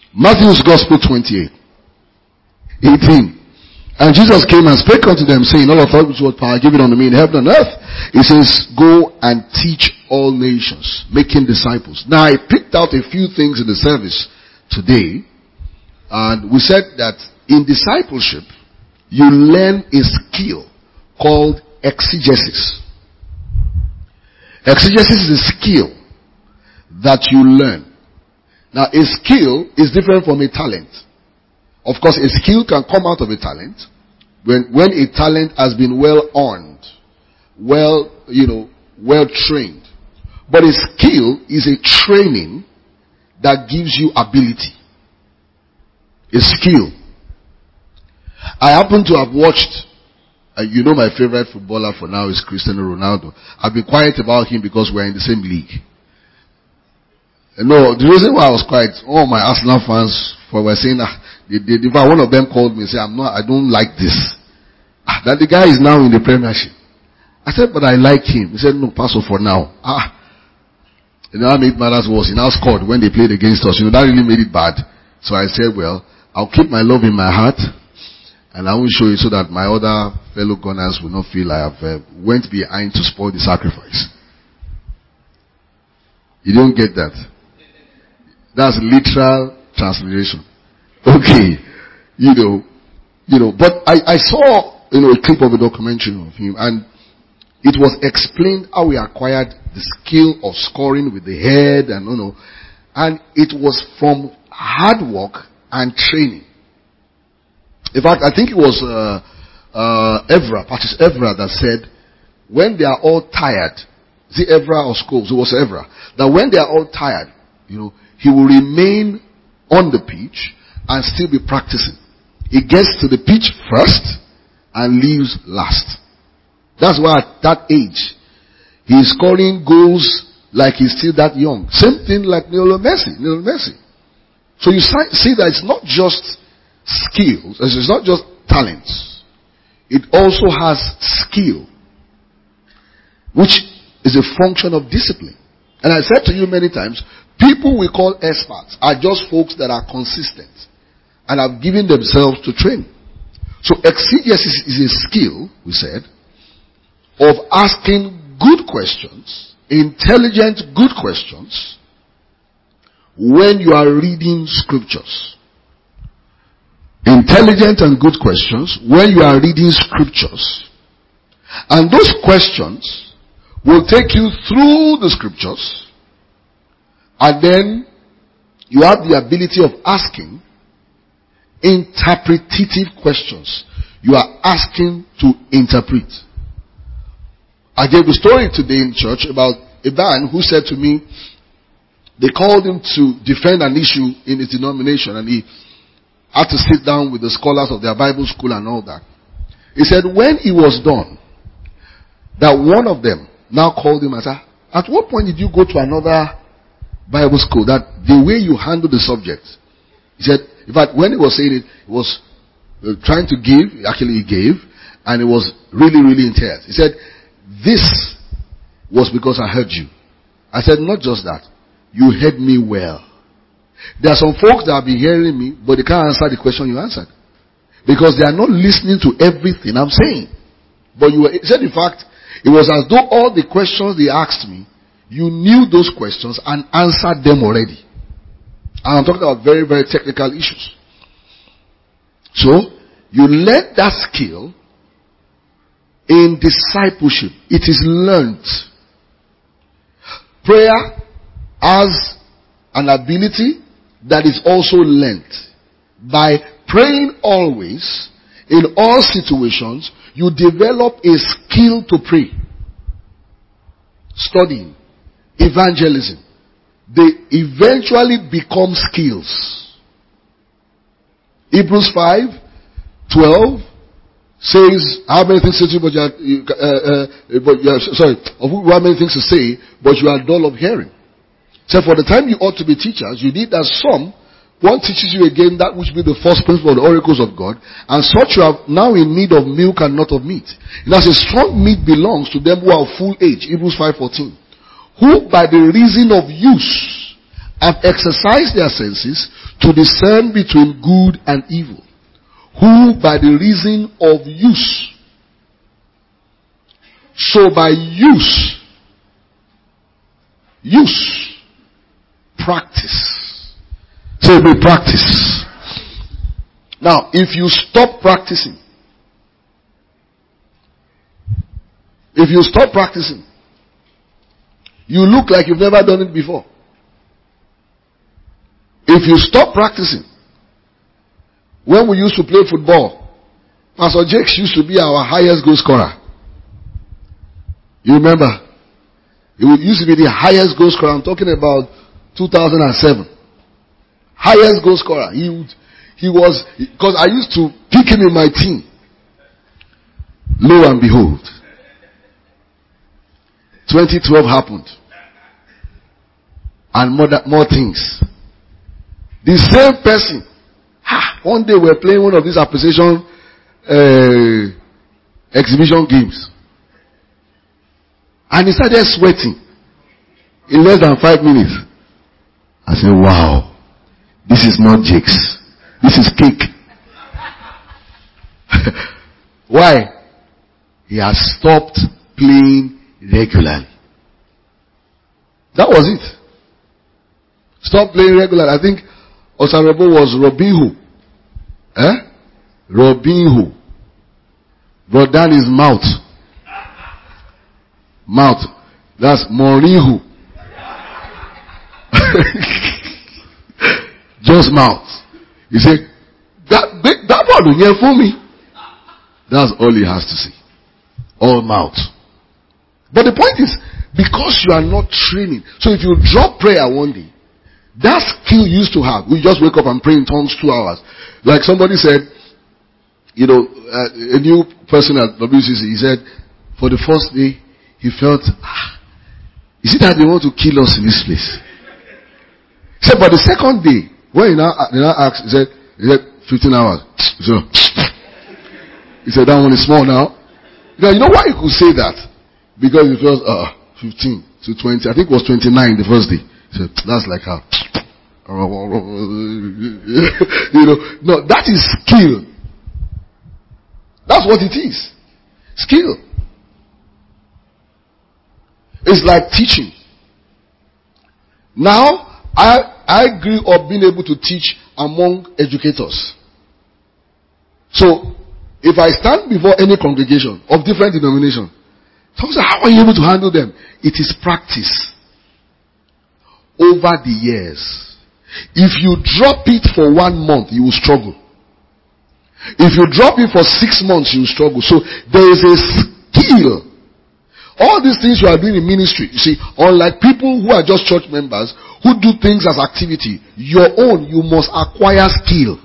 Matthew's Gospel 28, 18. And Jesus came and spake unto them, saying, all authority was power given unto me in heaven and earth. He says, go and teach all nations, making disciples. Now I picked out a few things in the service today, and we said that in discipleship, you learn a skill called exegesis. Exegesis is a skill that you learn. Now a skill is different from a talent. Of course, a skill can come out of a talent when a talent has been well earned, well trained. But a skill is a training that gives you ability. A skill. I happen to have watched, my favorite footballer for now is Cristiano Ronaldo. I've been quiet about him because we're in the same league. No, the reason why I was quiet, all my Arsenal fans were saying, one of them called me and said, I don't like this. That the guy is now in the Premiership. I said, but I like him. He said, no, Pastor, for now. That made matters worse. He now scored when they played against us. That really made it bad. So I said, well, I'll keep my love in my heart, and I will show you so that my other fellow gunners will not feel I have went behind to spoil the sacrifice. You don't get that? That's literal translation. Okay. But I saw, a clip of a documentary of him, and it was explained how he acquired the skill of scoring with the head and it was from hard work and training. In fact, I think it was Patrice Evra that said, when they are all tired, is it Evra or Scholes? It was Evra. That when they are all tired, he will remain on the pitch and still be practicing. He gets to the pitch first and leaves last. That's why at that age, he is scoring goals like he's still that young. Same thing like Lionel Messi. So you see that it's not just skills, it's not just talents. It also has skill, which is a function of discipline. And I said to you many times, people we call experts are just folks that are consistent and have given themselves to training. So exegesis is a skill, we said, of asking good questions, intelligent good questions, when you are reading scriptures. Intelligent and good questions when you are reading scriptures. And those questions will take you through the scriptures, and then you have the ability of asking interpretative questions. You are asking to interpret. I gave a story today in church about a man who said to me, they called him to defend an issue in his denomination, and he had to sit down with the scholars of their Bible school and all that. He said when he was done, that one of them now called him and said, at what point did you go to another Bible school? That the way you handle the subject. He said, in fact, when he was saying it, he was trying to give, actually he gave, and it was really, really intense. He said, this was because I heard you. I said, not just that. You heard me well. There are some folks that have been hearing me, but they can't answer the question you answered. Because they are not listening to everything I'm saying. But he said, in fact, it was as though all the questions they asked me, you knew those questions and answered them already. And I'm talking about very, very technical issues. So, you learn that skill in discipleship. It is learned. Prayer has an ability that is also learned. By praying always, in all situations, you develop a skill to pray. Studying, evangelism, they eventually become skills. Hebrews 5:12 says, how many things to say, but how many things to say, but you are dull of hearing. So for the time you ought to be teachers, you need that one teaches you again that which be the first principle of the oracles of God, and such you are now in need of milk and not of meat. And as a strong meat belongs to them who are full age, Hebrews 5:14, who by the reason of use have exercised their senses to discern between good and evil, who by the reason of use. So by use, practice. So we practice. Now, if you stop practicing, you look like you've never done it before. If you stop practicing, when we used to play football, Pastor Jakes used to be our highest goal scorer. You remember? He used to be the highest goal scorer. I'm talking about 2007. Highest goal scorer. He was, because I used to pick him in my team. Lo and behold, 2012 happened. And more things. The same person. One day we're playing one of these appreciation exhibition games. And he started sweating in less than 5 minutes. I said, wow, this is not Jakes. This is cake. Why? He has stopped playing regularly. That was it. Stop playing regularly. I think Osarebo was Robinho. Robinho. Brought down his mouth. That's Mourinho. Just mouth. He said, that one here for me. That's all he has to say. All mouth. But the point is, because you are not training. So if you drop prayer one day, that skill you used to have, we just wake up and pray in tongues 2 hours. Like somebody said, a new person at WCC, he said, for the first day, he felt, is it that they want to kill us in this place? He said, but the second day, when he now asked, he said 15 hours. He said, that one is small now. You know why he could say that? Because it was 15 to 20. I think it was 29 the first day. He said, that's like how. No, that is skill. That's what it is. Skill. It's like teaching. Now, I grew up being able to teach among educators. So, if I stand before any congregation of different denomination, someone says, how are you able to handle them? It is practice. Over the years. If you drop it for 1 month, you will struggle. If you drop it for 6 months, you will struggle. So, there is a skill. All these things you are doing in ministry, you see, unlike people who are just church members, who do things as activity, your own, you must acquire skill.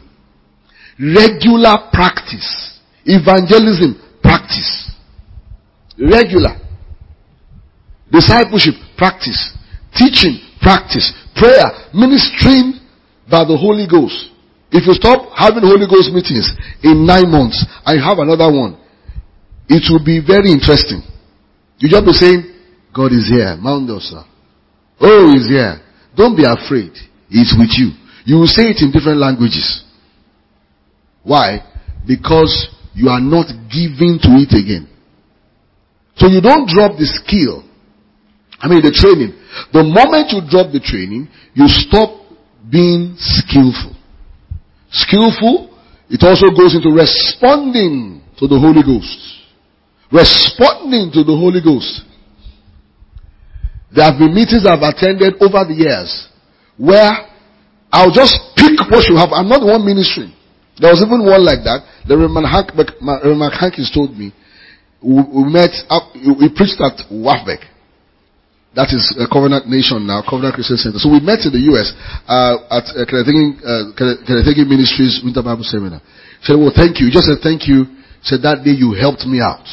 Regular practice. Evangelism, practice. Regular. Discipleship, practice. Teaching, practice. Prayer, ministering by the Holy Ghost. If you stop having Holy Ghost meetings in 9 months, and you have another one, it will be very interesting. You just be saying, God is here. Mount Dosa. Oh, He's here. Don't be afraid. He's with you. You will say it in different languages. Why? Because you are not giving to it again. So you don't drop the skill. The training. The moment you drop the training, you stop being skillful. Skillful, it also goes into responding to the Holy Ghost. Responding to the Holy Ghost. There have been meetings I've attended over the years where I'll just pick what you have. I'm not the one ministering. There was even one like that. The Reverend Hankins told me. We met up, we preached at Wafbeck. That is a Covenant Nation now, Covenant Christian Center. So we met in the US at Kenetegi Ministries Winter Bible Seminar. He said, well, thank you. He just said thank you. He said that day you helped me out.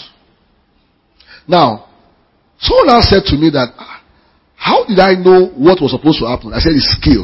Now, someone else said to me that, how did I know what was supposed to happen? I said it's skill.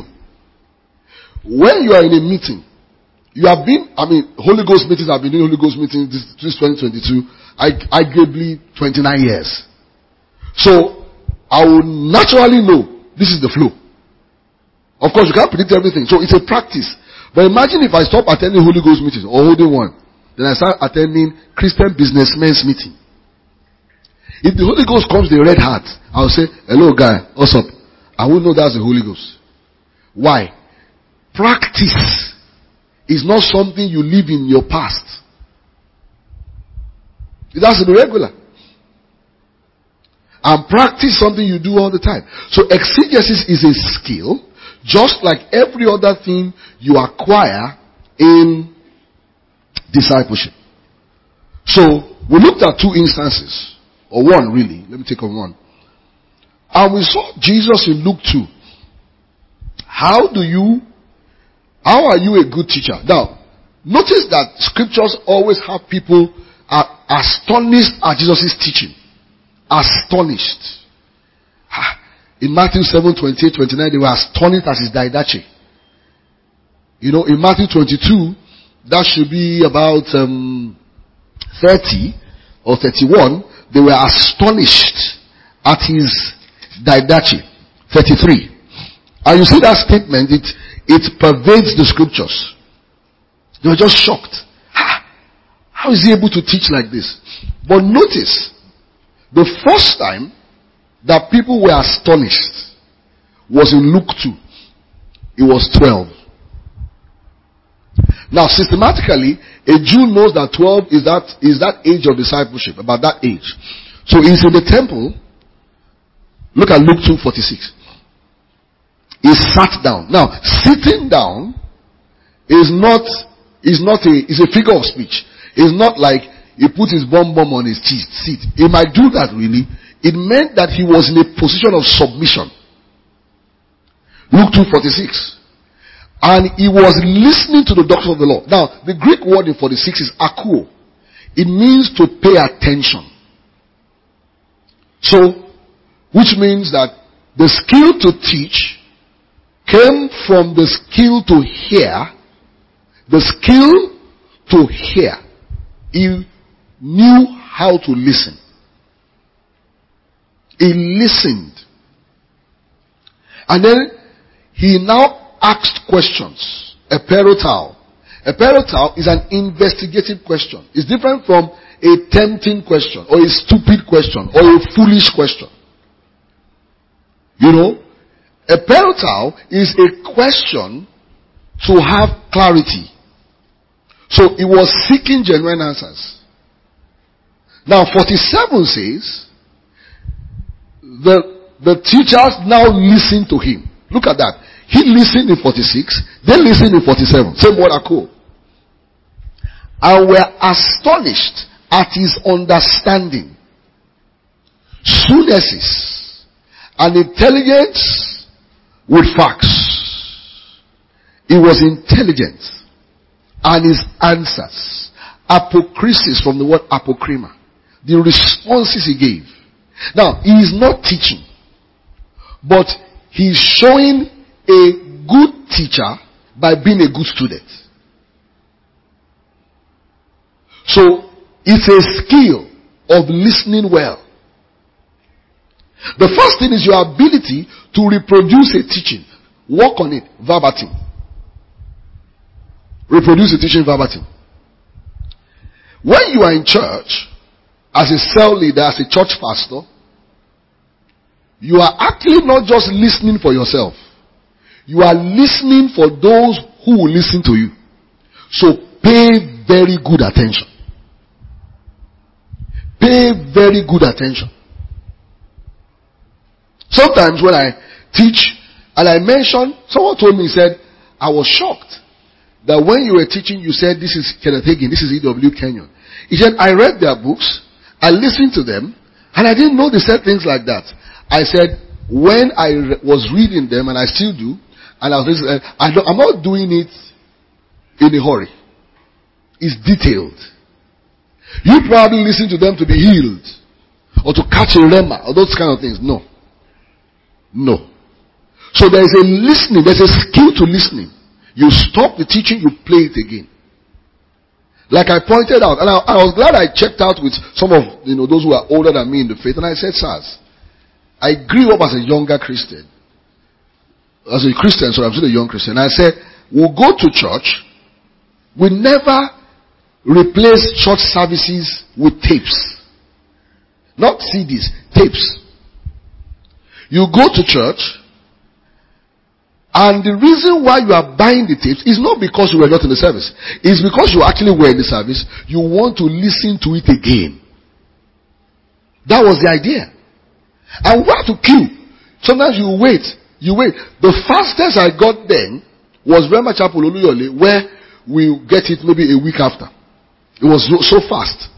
When you are in a meeting, you have been, Holy Ghost meetings, I've been doing Holy Ghost meetings this 2022, arguably 29 years. So, I will naturally know this is the flow. Of course, you can't predict everything. So it's a practice. But imagine if I stop attending Holy Ghost meetings or holding one. Then I start attending Christian businessmen's meeting. If the Holy Ghost comes the red hat, I'll say, hello guy, what's up? I will know that's the Holy Ghost. Why? Practice is not something you live in your past. It has to be regular. And practice something you do all the time. So exegesis is a skill, just like every other thing you acquire in discipleship. So we looked at two instances, or one really. Let me take on one. And we saw Jesus in Luke 2. How are you a good teacher? Now, notice that scriptures always have people are astonished at Jesus' teaching. Astonished. In Matthew 7:28-29, they were astonished at his didache. You know, in Matthew 22, that should be about 30 or 31, they were astonished at his didache. 33. And you see that statement, it pervades the scriptures. They were just shocked. How is he able to teach like this? But notice, the first time that people were astonished was in Luke 2. It was 12. Now, systematically, a Jew knows that 12 is that age of discipleship, about that age. So he's in the temple. Look at Luke 2:46. He sat down. Now, sitting down is a figure of speech. It's not like he put his bum on his seat. He might do that really. It meant that he was in a position of submission. Luke 2:46. And he was listening to the doctrine of the Lord. Now, the Greek word in 46 is akuo. It means to pay attention. So, which means that the skill to teach came from the skill to hear. The skill to hear. He knew how to listen. He listened. And then he now asked questions. A perotao. A perotao is an investigative question. It's different from a tempting question or a stupid question or a foolish question. You know, a perotao is a question to have clarity. So he was seeking genuine answers. Now 47 says, the teachers now listened to him. Look at that. He listened in 46, they listened in 47. Same word ako. And were astonished at his understanding, soonnesses, and intelligence with facts. He was intelligent. And his answers, apokrisis from the word apokrima, the responses he gave. Now, he is not teaching, but he is showing a good teacher by being a good student. So, it's a skill of listening well. The first thing is your ability to reproduce a teaching. Work on it verbatim. Reproduce the teaching verbatim. When you are in church, as a cell leader, as a church pastor, you are actually not just listening for yourself. You are listening for those who will listen to you. So pay very good attention. Pay very good attention. Sometimes when I teach and I mention, someone told me, he said, I was shocked that when you were teaching, you said, this is Kenneth Hagin, this is E.W. Kenyon. He said, I read their books, I listened to them, and I didn't know they said things like that. I said, when I was reading them, and I still do, and I was listening, I'm not doing it in a hurry. It's detailed. You probably listen to them to be healed, or to catch a rhema, or those kind of things. No. No. So there is a listening, there's a skill to listening. You stop the teaching, you play it again. Like I pointed out, and I was glad I checked out with some of those who are older than me in the faith, and I said, sirs, I grew up as a younger Christian. as a Christian, so I'm still a young Christian. I said, we'll go to church. We never replace church services with tapes. Not CDs, tapes. You go to church, and the reason why you are buying the tapes is not because you were not in the service. It's because you actually were in the service. You want to listen to it again. That was the idea. And we have to queue. Sometimes you wait. The fastest I got then was Rema Chapel Oluyole, where we get it maybe a week after. It was so fast.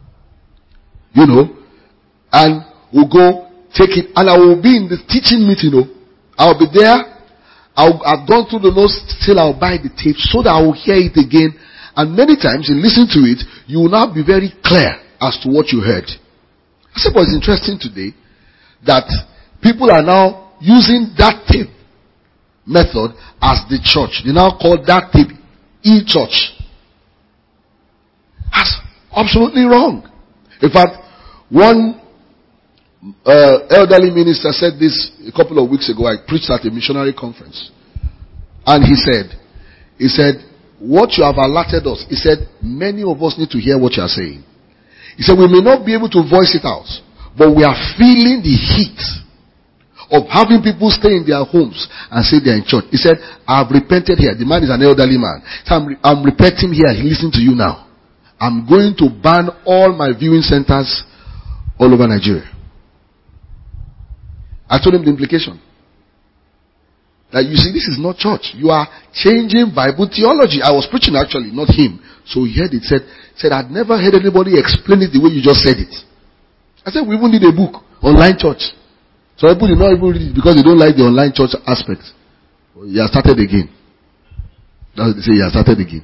And we'll go take it, and I will be in the teaching meeting. I'll be there. I've gone through the notes till I'll buy the tape so that I will hear it again. And many times in listening to it, you will now be very clear as to what you heard. I said, but it's interesting today that people are now using that tape method as the church. They now call that tape e-church. That's absolutely wrong. In fact, one elderly minister said this a couple of weeks ago. I preached at a missionary conference, and he said, what you have alerted us, he said, many of us need to hear what you are saying. He said, we may not be able to voice it out, but we are feeling the heat of having people stay in their homes and say they are in church. He said, I have repented here. The man is an elderly man. So I'm repenting here. He listens to you now. I'm going to ban all my viewing centers all over Nigeria. I told him the implication. That you see, this is not church. You are changing Bible theology. I was preaching actually, not him. So he heard it, said, I'd never heard anybody explain it the way you just said it. I said, we even need a book, online church. So people did not even read it because they don't like the online church aspect. He has started again. That's what they say, he has started again.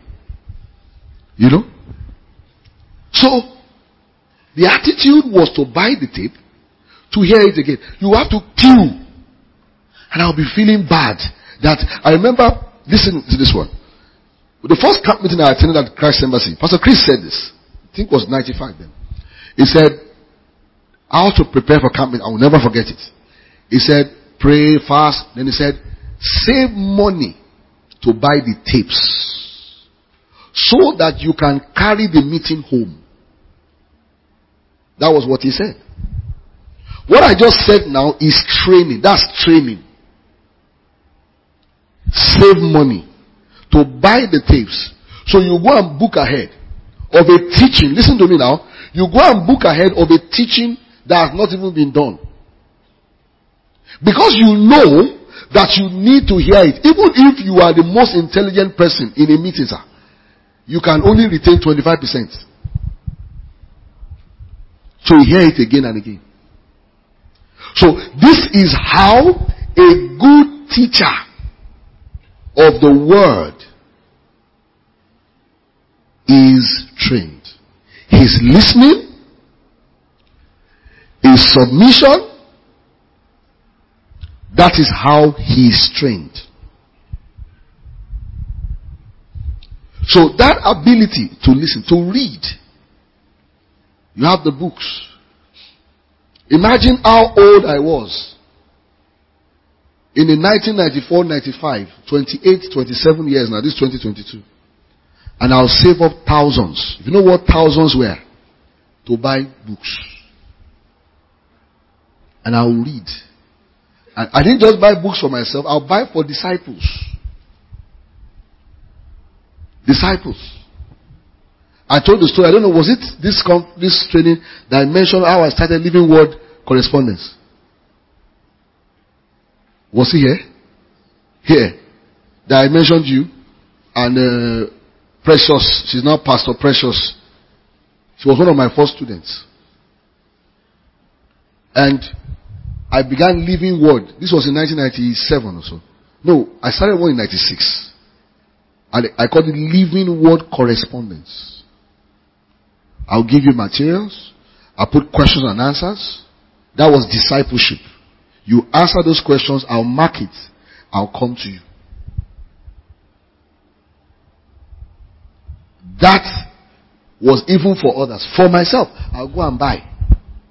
So, the attitude was to buy the tape, to hear it again. You have to queue. And I'll be feeling bad. That I remember, listen to this one. The first camp meeting I attended at Christ Embassy, Pastor Chris said this. I think it was 95 then. He said, how to prepare for camp meeting. I will never forget it. He said, pray, fast. Then he said, save money to buy the tapes so that you can carry the meeting home. That was what he said. What I just said now is training. That's training. Save money to buy the tapes. So you go and book ahead of a teaching. Listen to me now. You go and book ahead of a teaching that has not even been done. Because you know that you need to hear it. Even if you are the most intelligent person in a meeting, sir, you can only retain 25%. So you hear it again and again. So this is how a good teacher of the word is trained. His listening, his submission, that is how he is trained. So that ability to listen, to read, you have the books. Imagine how old I was in the 1994-95, 28, 27 years now. This is 2022. And I'll save up thousands. You know what thousands were? To buy books. And I'll read. And I didn't just buy books for myself. I'll buy for disciples. Disciples. I told the story. I don't know, was it this training that I mentioned how I started Living Word correspondence? Was he here? Here. That I mentioned you. And Precious. She's now Pastor Precious. She was one of my first students. And I began Living Word. This was in 1997 or so. No, I started one in 96. And I called it Living Word Correspondence. I'll give you materials. I'll put questions and answers. That was discipleship. You answer those questions, I'll mark it. I'll come to you. That was even for others. For myself, I'll go and buy.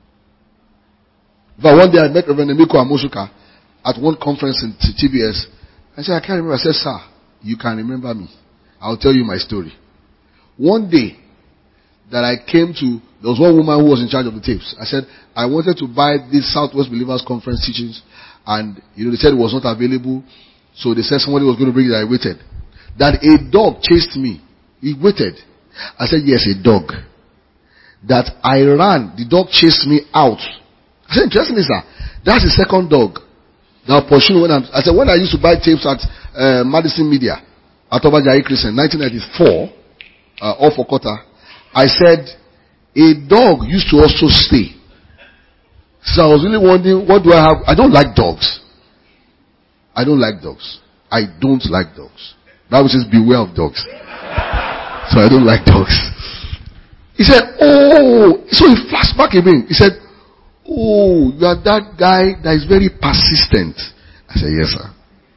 But one day I met Reverend Emiko Amosuka at one conference in TBS. I said, I can't remember. I said, sir, you can remember me. I'll tell you my story. One day that I came to, there was one woman who was in charge of the tapes. I said, I wanted to buy this Southwest Believers Conference teachings, and they said it was not available. So they said somebody was going to bring it. I waited. That a dog chased me. He waited. I said, yes, a dog. That I ran. The dog chased me out. I said, interestingly, sir, that's the second dog that pursued I said, when I used to buy tapes at Madison Media at Obajayi Christian, 1994, off Okota, I said, a dog used to also stay. So I was really wondering, what do I have? I don't like dogs. I don't like dogs. I don't like dogs. Bible says, beware of dogs. So I don't like dogs. He said, oh, so he flashed back again. He said, oh, you are that guy that is very persistent. I said, yes, sir.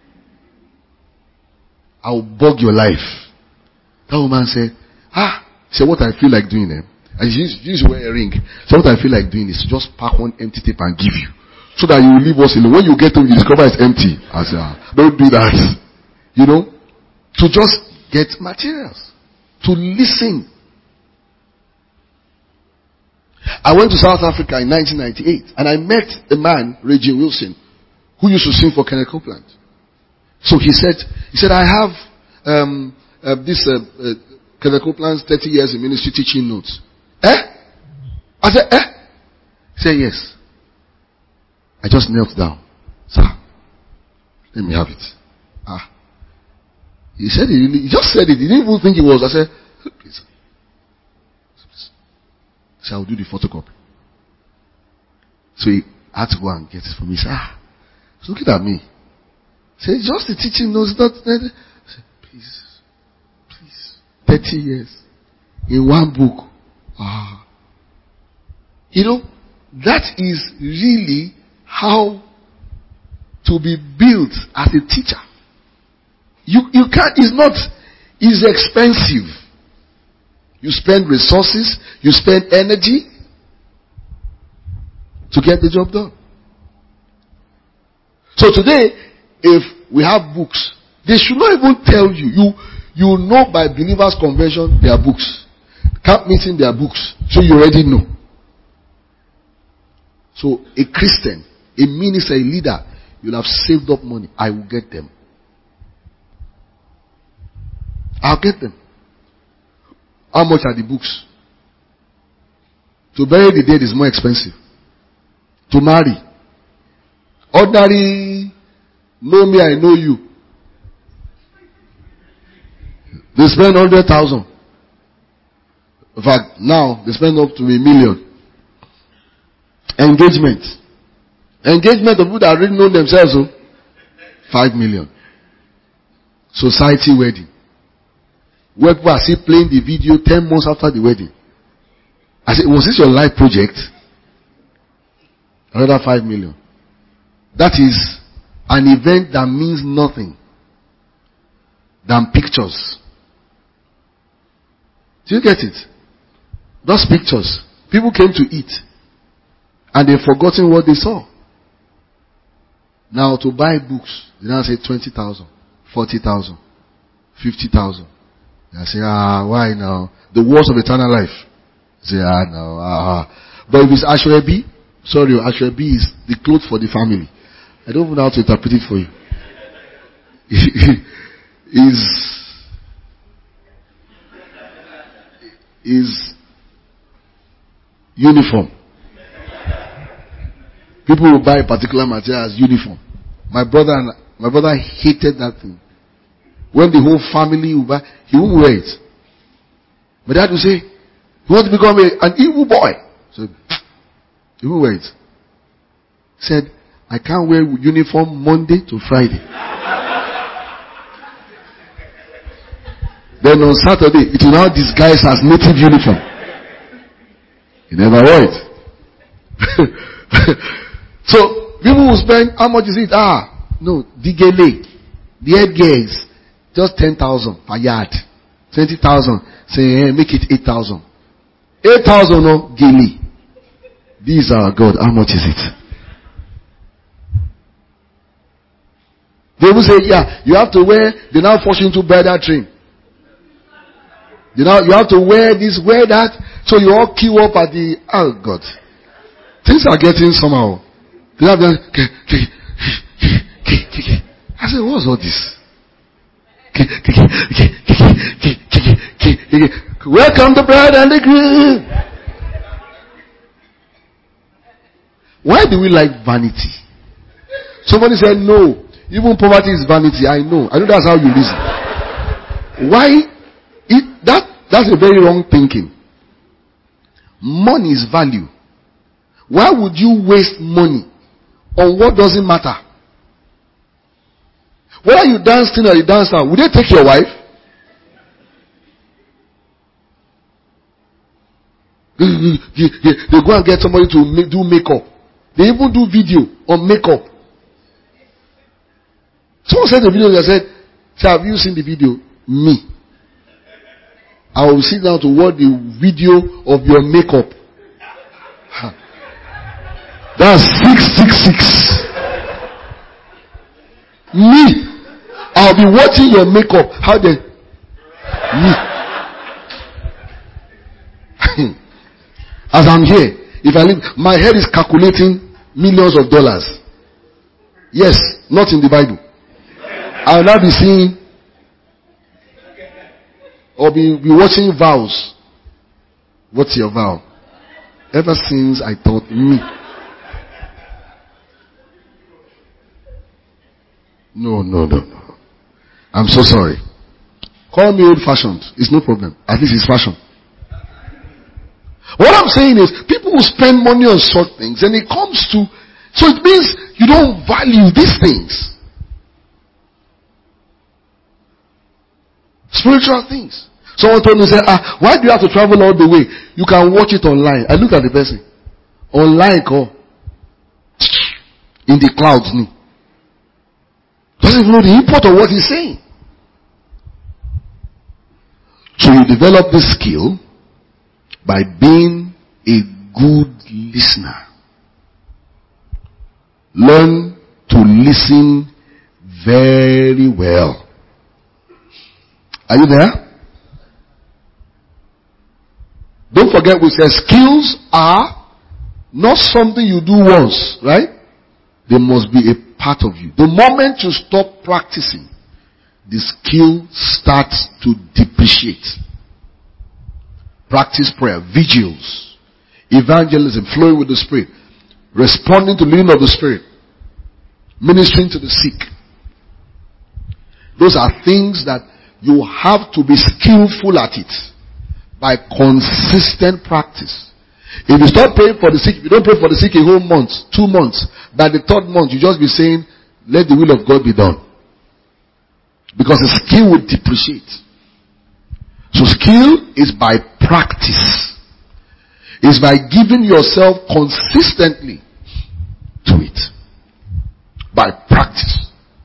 I will bug your life. That woman said, he said, what I feel like doing, and she used to wear a ring. So what I feel like doing is to just pack one empty tape and give you. So that you will leave us alone. When you get home, you discover it's empty. I said, don't do that. To just get materials. To listen. I went to South Africa in 1998 and I met a man, Reggie Wilson, who used to sing for Kenneth Copeland. So he said, I have Kenneth Copeland's 30 years in ministry teaching notes. I said, He said, yes. I just knelt down. Sir, let me have it. He said he just said it. He didn't even think it was. I said, please. So I'll do the photocopy. So he had to go and get it for me. He said, he's looking at me. He said, just the teaching notes, not. I said, please. 30 years. In one book. That is really how to be built as a teacher. You can't, it's expensive. You spend resources, you spend energy to get the job done. So today, if we have books, they should not even tell you. You know by Believers Convention their books. Camp meeting their books. So you already know. So a Christian, a minister, a leader, you'll have saved up money. I will get them. I'll get them. How much are the books? To bury the dead is more expensive. To marry. Ordinary, know me, I know you. They spend 100,000. In fact, now they spend up to 1 million. Engagement of people that already know themselves, 5 million. Society wedding. Where people are still playing the video 10 months after the wedding. I said, was this your life project? Another 5 million. That is an event that means nothing than pictures. Do you get it? Those pictures. People came to eat. And they've forgotten what they saw. Now to buy books, they now say 20,000, 40,000, 50,000. They say, why now? The words of eternal life. Say, no, But if it's Ashwebi, sorry, Ashwebi is the clothes for the family. I don't know how to interpret it for you. is uniform. People will buy a particular material as uniform. My brother hated that thing. When the whole family will buy, he won't wear it. My dad will say, "You want to become an evil boy?" So he won't wear it. He said, "I can't wear uniform Monday to Friday." Then on Saturday, it will now disguise as native uniform. He never wore it. So people will spend, how much is it? No, the headgear is just 10,000 per yard. 20,000. Say, make it 8,000. 8,000 no gele. These are God. How much is it? They will say, yeah, you have to wear, they now force you into bridal train. You have to wear this, wear that. So you all queue up at the, oh God. Things are getting somehow. They have done, I said, what's all this? Welcome the bride and the groom. Why do we like vanity? Somebody said, no, even poverty is vanity. I know that's how you reason. Why? That's a very wrong thinking. Money is value. Why would you waste money on what doesn't matter? Whether you dancing or you dance out, would they take your wife? They go and get somebody to do makeup. They even do video on makeup. Someone said the video, they said, have you seen the video? Me. I will sit down to watch the video of your makeup. That's 666. Me. I'll be watching your makeup. How they? Me. As I'm here, if I leave, my head is calculating millions of dollars. Yes, not in the Bible. I will now be seeing or be watching vows. What's your vow? Ever since I thought me. No. I'm so sorry. Call me old fashioned. It's no problem. At least it's fashion. What I'm saying is, people will spend money on short things and it comes to, so it means you don't value these things. Spiritual things. Someone told me, say, why do you have to travel all the way? You can watch it online. I look at the person. Online call. In the clouds. Doesn't even know the import of what he's saying. So you develop this skill by being a good listener. Learn to listen very well. Are you there? Don't forget we said skills are not something you do once, right? They must be a part of you. The moment you stop practicing, the skill starts to depreciate. Practice prayer, vigils, evangelism, flowing with the Spirit, responding to the leading of the Spirit, ministering to the sick. Those are things that you have to be skillful at it by consistent practice. If you start praying for the sick, if you don't pray for the sick a whole month, 2 months, by the 3rd month you just be saying, let the will of God be done. Because the skill will depreciate. So skill is by practice. It's by giving yourself consistently to it. By practice.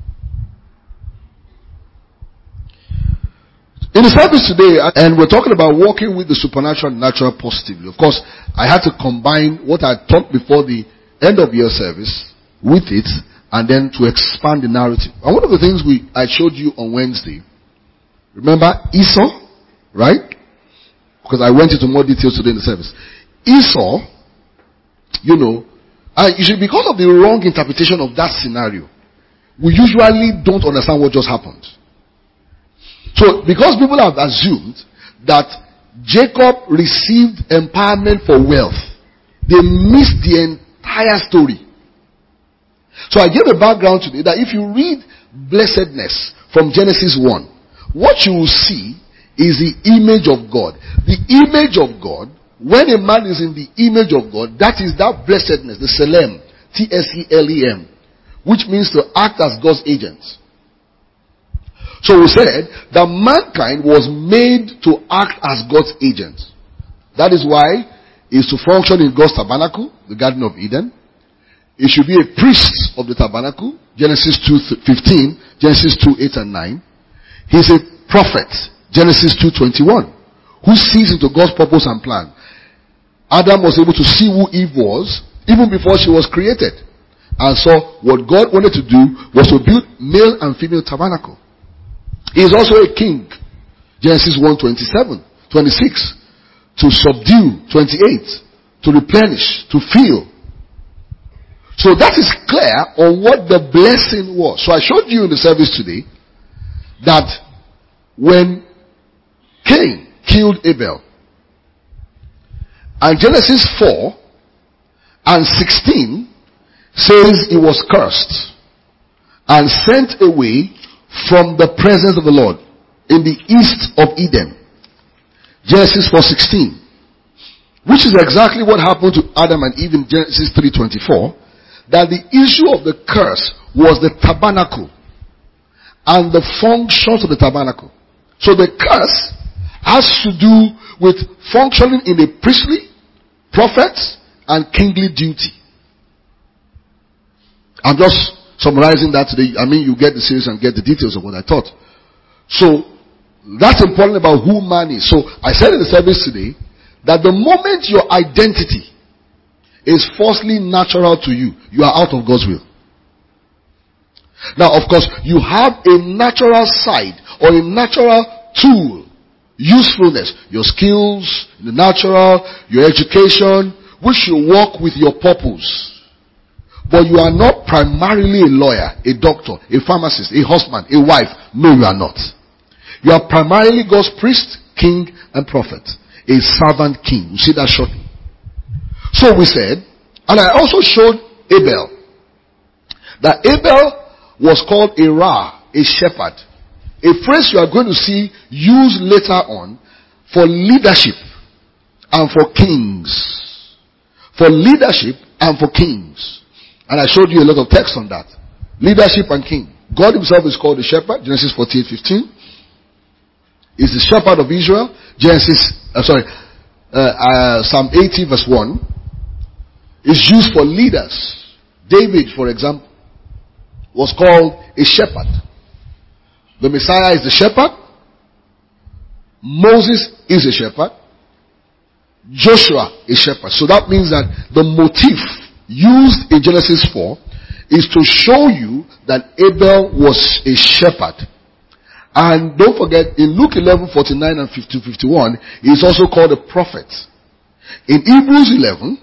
In the service today, and we're talking about walking with the supernatural and natural positively. Of course, I had to combine what I taught before the end of your service with it, and then to expand the narrative. And one of the things I showed you on Wednesday, remember Esau, right? Because I went into more details today in the service. Esau, because of the wrong interpretation of that scenario, we usually don't understand what just happened. So, because people have assumed that Jacob received empowerment for wealth, they missed the entire story. So I gave a background today that if you read blessedness from Genesis 1, what you will see is the image of God. The image of God, when a man is in the image of God, that is that blessedness, the Selem, T-S-E-L-E-M, which means to act as God's agent. So we said that mankind was made to act as God's agent. That is why it is to function in God's tabernacle, the Garden of Eden. It should be a priest of the tabernacle, Genesis 2:15, Genesis 2:8 and 9. He is a prophet, Genesis 2:21, who sees into God's purpose and plan. Adam was able to see who Eve was even before she was created. and saw what God wanted to do was to build male and female tabernacle. He is also a king. Genesis 1:27, 26. To subdue, 28. To replenish, to fill. So that is clear on what the blessing was. So I showed you in the service today that when Cain killed Abel, and Genesis 4 and 16 says he was cursed and sent away from the presence of the Lord in the east of Eden. Genesis 4:16, which is exactly what happened to Adam and Eve in Genesis 3:24, that the issue of the curse was the tabernacle and the functions of the tabernacle. So the curse has to do with functioning in a priestly, prophet, and kingly duty. I'm just summarizing that today. I mean, you get the series and get the details of what I taught. So that's important about who man is. So I said in the service today that the moment your identity is falsely natural to you, you are out of God's will. Now, of course, you have a natural side or a natural tool, usefulness, your skills, the natural, your education, which should work with your purpose. But you are not primarily a lawyer, a doctor, a pharmacist, a husband, a wife. No, you are not. You are primarily God's priest, king, and prophet. A servant king. You see that shortly. So we said, and I also showed Abel, that Abel was called a Ra, a shepherd. A phrase you are going to see used later on for leadership and for kings. For leadership and for kings. And I showed you a lot of text on that. Leadership and king. God himself is called a shepherd. Genesis 48:15. Is the shepherd of Israel. Psalm 80 verse 1 is used for leaders. David, for example, was called a shepherd. The Messiah is the shepherd. Moses is a shepherd. Joshua is shepherd. So that means that the motif used in Genesis 4 is to show you that Abel was a shepherd. And don't forget, in Luke 11:49 and 51, he is also called a prophet. In Hebrews 11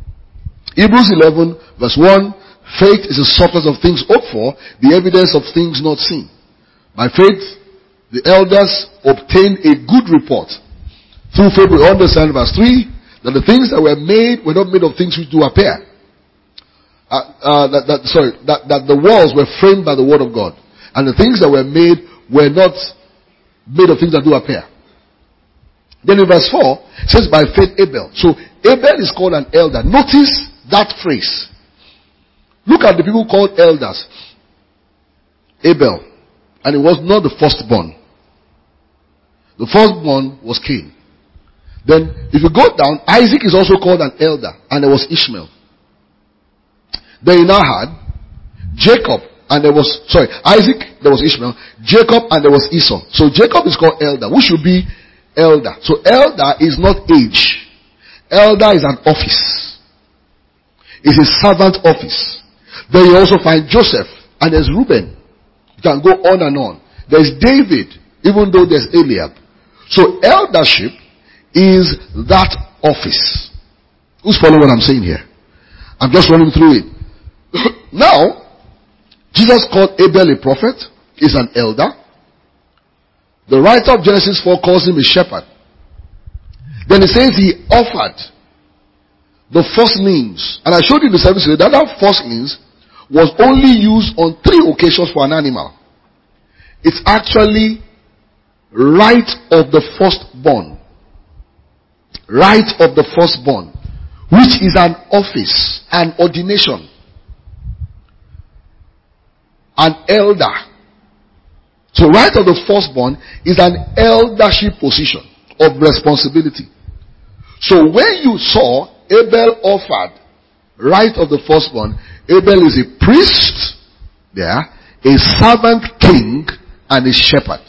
verse 1, faith is the substance of things hoped for, the evidence of things not seen. By faith, the elders obtained a good report. Through faith we understand, verse 3, that the things that were made were not made of things which do appear. That the walls were framed by the word of God. And the things that were made were not made of things that do appear. Then in verse 4, it says, by faith Abel. So Abel is called an elder. Notice that phrase. Look at the people called elders. Abel. And it was not the firstborn. The firstborn was Cain. Then, if you go down, Isaac is also called an elder. And there was Ishmael. Then you now had Jacob. And there was, Isaac, there was Ishmael. Jacob, and there was Esau. So Jacob is called elder. Who should be elder? So elder is not age. Elder is an office. It's a servant office. Then you also find Joseph. And there's Reuben. You can go on and on. There's David. Even though there's Eliab. So eldership is that office. Who's following what I'm saying here? I'm just running through it. Now, Jesus called Abel a prophet, is an elder. The writer of Genesis 4 calls him a shepherd. Then he says he offered the firstlings. And I showed you in the service today that firstlings was only used on 3 occasions for an animal. It's actually right of the firstborn. Right of the firstborn. Which is an office, an ordination. An elder. So right of the firstborn is an eldership position of responsibility. So when you saw Abel offered right of the firstborn, Abel is a priest, a servant king, and a shepherd.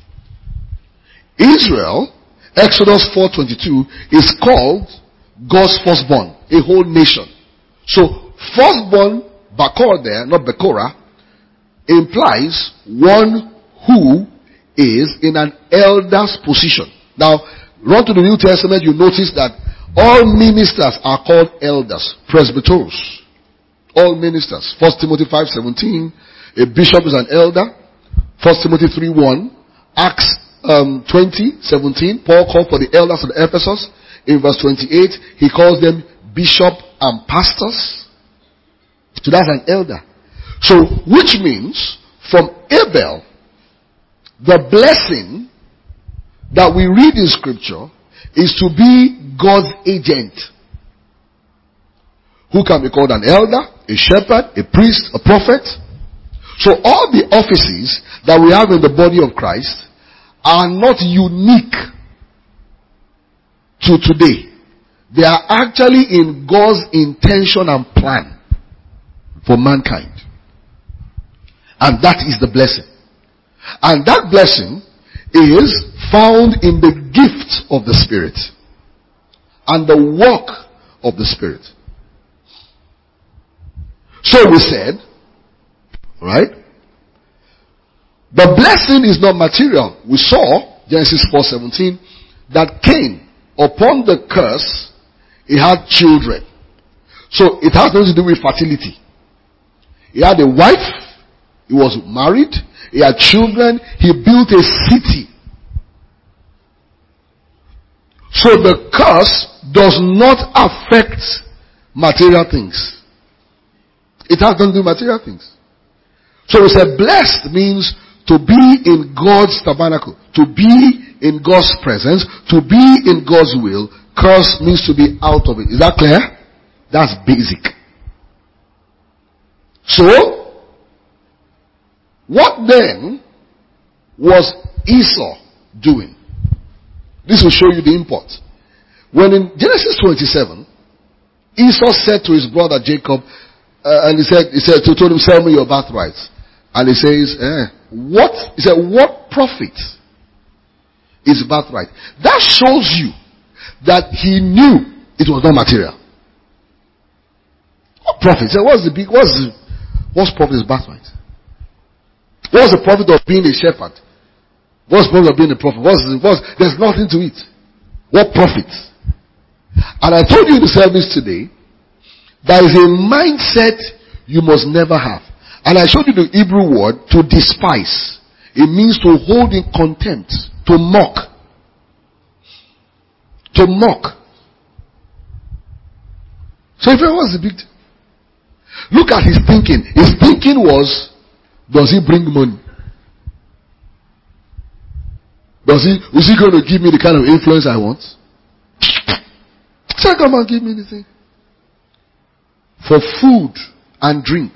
Israel, Exodus 4:22, is called God's firstborn, a whole nation. So firstborn Bakor there, not Bekora, implies one who is in an elder's position. Now, run to the New Testament, you notice that all ministers are called elders, presbyteros. All ministers. 1 Timothy 5:17, a bishop is an elder. 1 Timothy 3:1, Acts 20:17, Paul called for the elders of Ephesus. In verse 28, he calls them bishop and pastors. So that's an elder. So, which means, from Abel, the blessing that we read in scripture is to be God's agent. Who can be called an elder, a shepherd, a priest, a prophet. So all the offices that we have in the body of Christ are not unique to today. They are actually in God's intention and plan for mankind. And that is the blessing. And that blessing is found in the gift of the Spirit and the work of the Spirit. So we said, right? The blessing is not material. We saw, Genesis 4:17, that Cain, upon the curse, he had children. So it has nothing to do with fertility. He had a wife, he was married, he had children, he built a city. So the curse does not affect material things. It has nothing to do with material things. So we said blessed means to be in God's tabernacle, to be in God's presence, to be in God's will. Curse means to be out of it. Is that clear? That's basic. So, what then was Esau doing? This will show you the import. When in Genesis 27, Esau said to his brother Jacob, and he told him, sell me your birthright. And he says, what? He said, what profit is birthright? That shows you that he knew it was not material. What profit? He said, what's profit is birthright? What's the profit of being a shepherd? What's the profit of being a prophet? There's nothing to it. What profit? And I told you in the service today, there is a mindset you must never have. And I showed you the Hebrew word to despise. It means to hold in contempt, to mock. To mock. So if what's the big deal? Look at his thinking. His thinking was, does he bring money? Is he going to give me the kind of influence I want? So come and give me anything. For food and drink.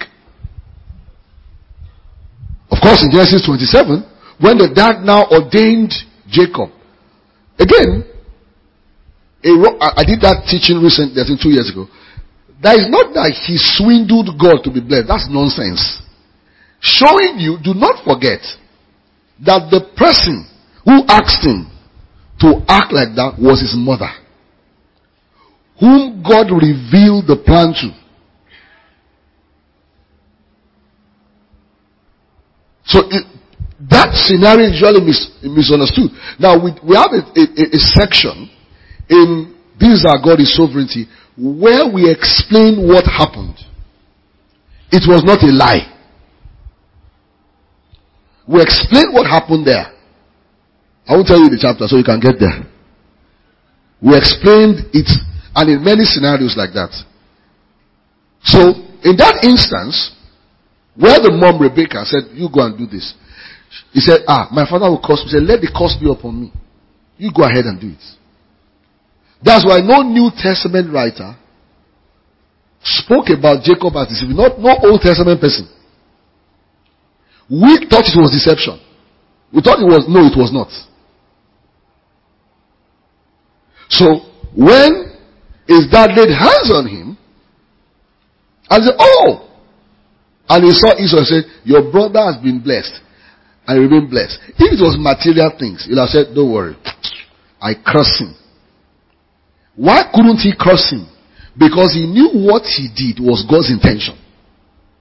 Of course, in Genesis 27, when the dad now ordained Jacob. Again, I did that teaching recently, I think 2 years ago. That is not that he swindled God to be blessed. That's nonsense. Showing you, do not forget, that the person who asked him to act like that was his mother, whom God revealed the plan to. So that scenario is usually misunderstood. Now we have a section in This Is Our God Is Sovereignty where we explain what happened. It was not a lie. We explain what happened there. I won't tell you the chapter so you can get there. We explained it, and in many scenarios like that. So, in that instance, where the mom Rebecca said, you go and do this. He said, my father will curse me. He said, let the curse be upon me. You go ahead and do it. That's why no New Testament writer spoke about Jacob as deceiving. No Old Testament person. We thought it was deception. We thought it was, no, it was not. So, when his dad laid hands on him, and said, oh! And he saw Esau and said, your brother has been blessed. And remain blessed. If it was material things, he'd have said, don't worry. I curse him. Why couldn't he curse him? Because he knew what he did was God's intention.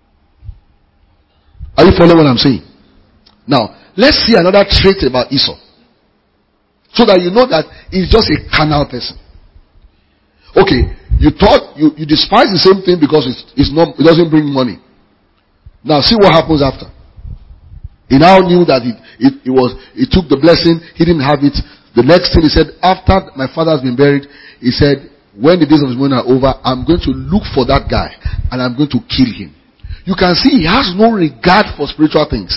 Are you following what I'm saying? Now, let's see another trait about Esau. So that you know that he's just a carnal person. Okay, you thought you despise the same thing because it doesn't bring money. Now see what happens after. He now knew that he took the blessing, he didn't have it. The next thing he said, after my father has been buried, he said, when the days of his mourning are over, I'm going to look for that guy and I'm going to kill him. You can see he has no regard for spiritual things.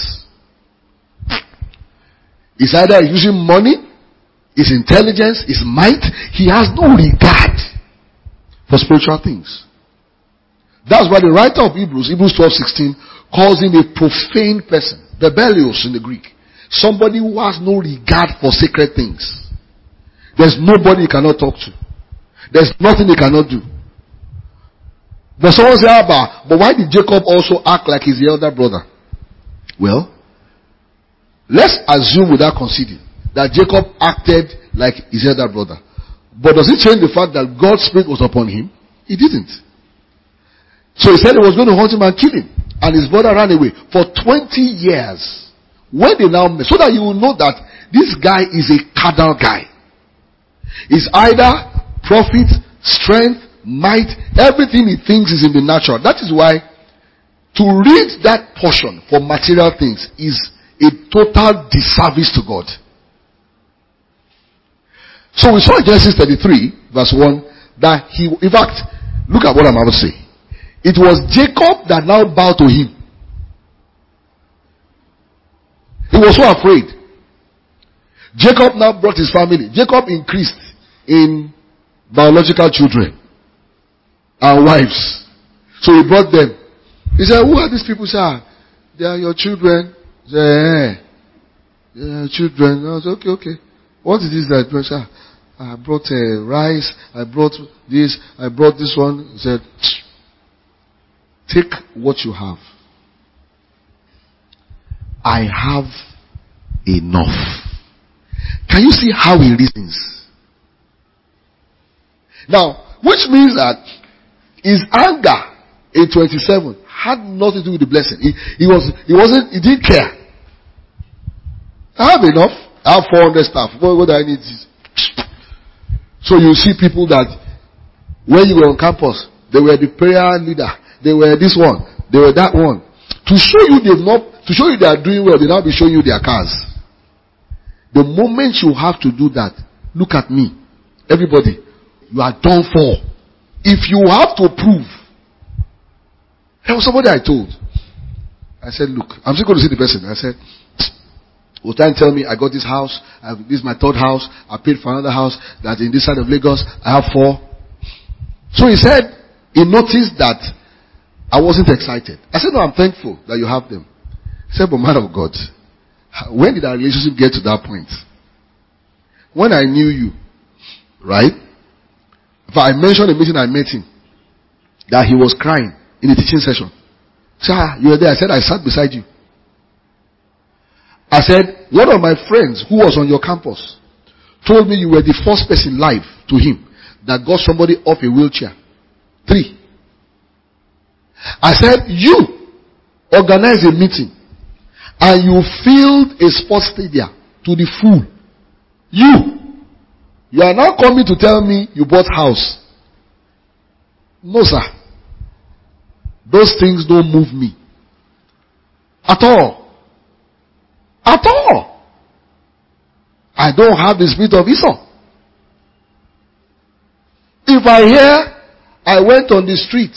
It's either using money, his intelligence, his might. He has no regard for spiritual things. That's why the writer of Hebrews 12:16, calls him a profane person. Bebelios in the Greek. Somebody who has no regard for sacred things. There's nobody he cannot talk to. There's nothing he cannot do. But someone say, but why did Jacob also act like his elder brother? Well, let's assume without conceding that Jacob acted like his elder brother. But does it change the fact that God's spirit was upon him? He didn't. So he said he was going to hunt him and kill him. And his brother ran away for 20 years. When they now met, so that you will know that this guy is a carnal guy. It's either profit, strength, might, everything he thinks is in the natural. That is why to read that portion for material things is a total disservice to God. So we saw in Genesis 33 verse 1 that in fact, look at what I'm about to say. It was Jacob that now bowed to him. He was so afraid. Jacob now brought his family. Jacob increased in biological children and wives. So he brought them. He said, who are these people? He said, they are your children. He said, they are children. I said, okay. What is this that I said, I brought rice. I brought this. I brought this one. He said, take what you have. I have enough. Can you see how he reasons? Now, which means that his anger in 27 had nothing to do with the blessing. He didn't care. I have enough. I have 400 staff. What do I need? So you see people that when you were on campus, they were the prayer leader. They were this one. They were that one. To show you they are doing well, they now be showing you their cars. The moment you have to do that, look at me. Everybody, you are done for. If you have to prove. There was somebody I told. I said, look, I'm still going to see the person. I said, will try and tell me I got this house. This is my third house. I paid for another house that in this side of Lagos. I have 4. So he said, he noticed that I wasn't excited. I said, no, I'm thankful that you have them. He said, but man of God, when did our relationship get to that point? When I knew you, right? If I mentioned a meeting I met him, that he was crying in a teaching session. Sir, you were there. I said, I sat beside you. I said, one of my friends who was on your campus told me you were the first person live to him that got somebody off a wheelchair. 3. I said, you organized a meeting and you filled a sports stadium to the full. You are now coming to tell me you bought house. No, sir. Those things don't move me. At all. At all. I don't have the spirit of Esau. If I hear I went on the street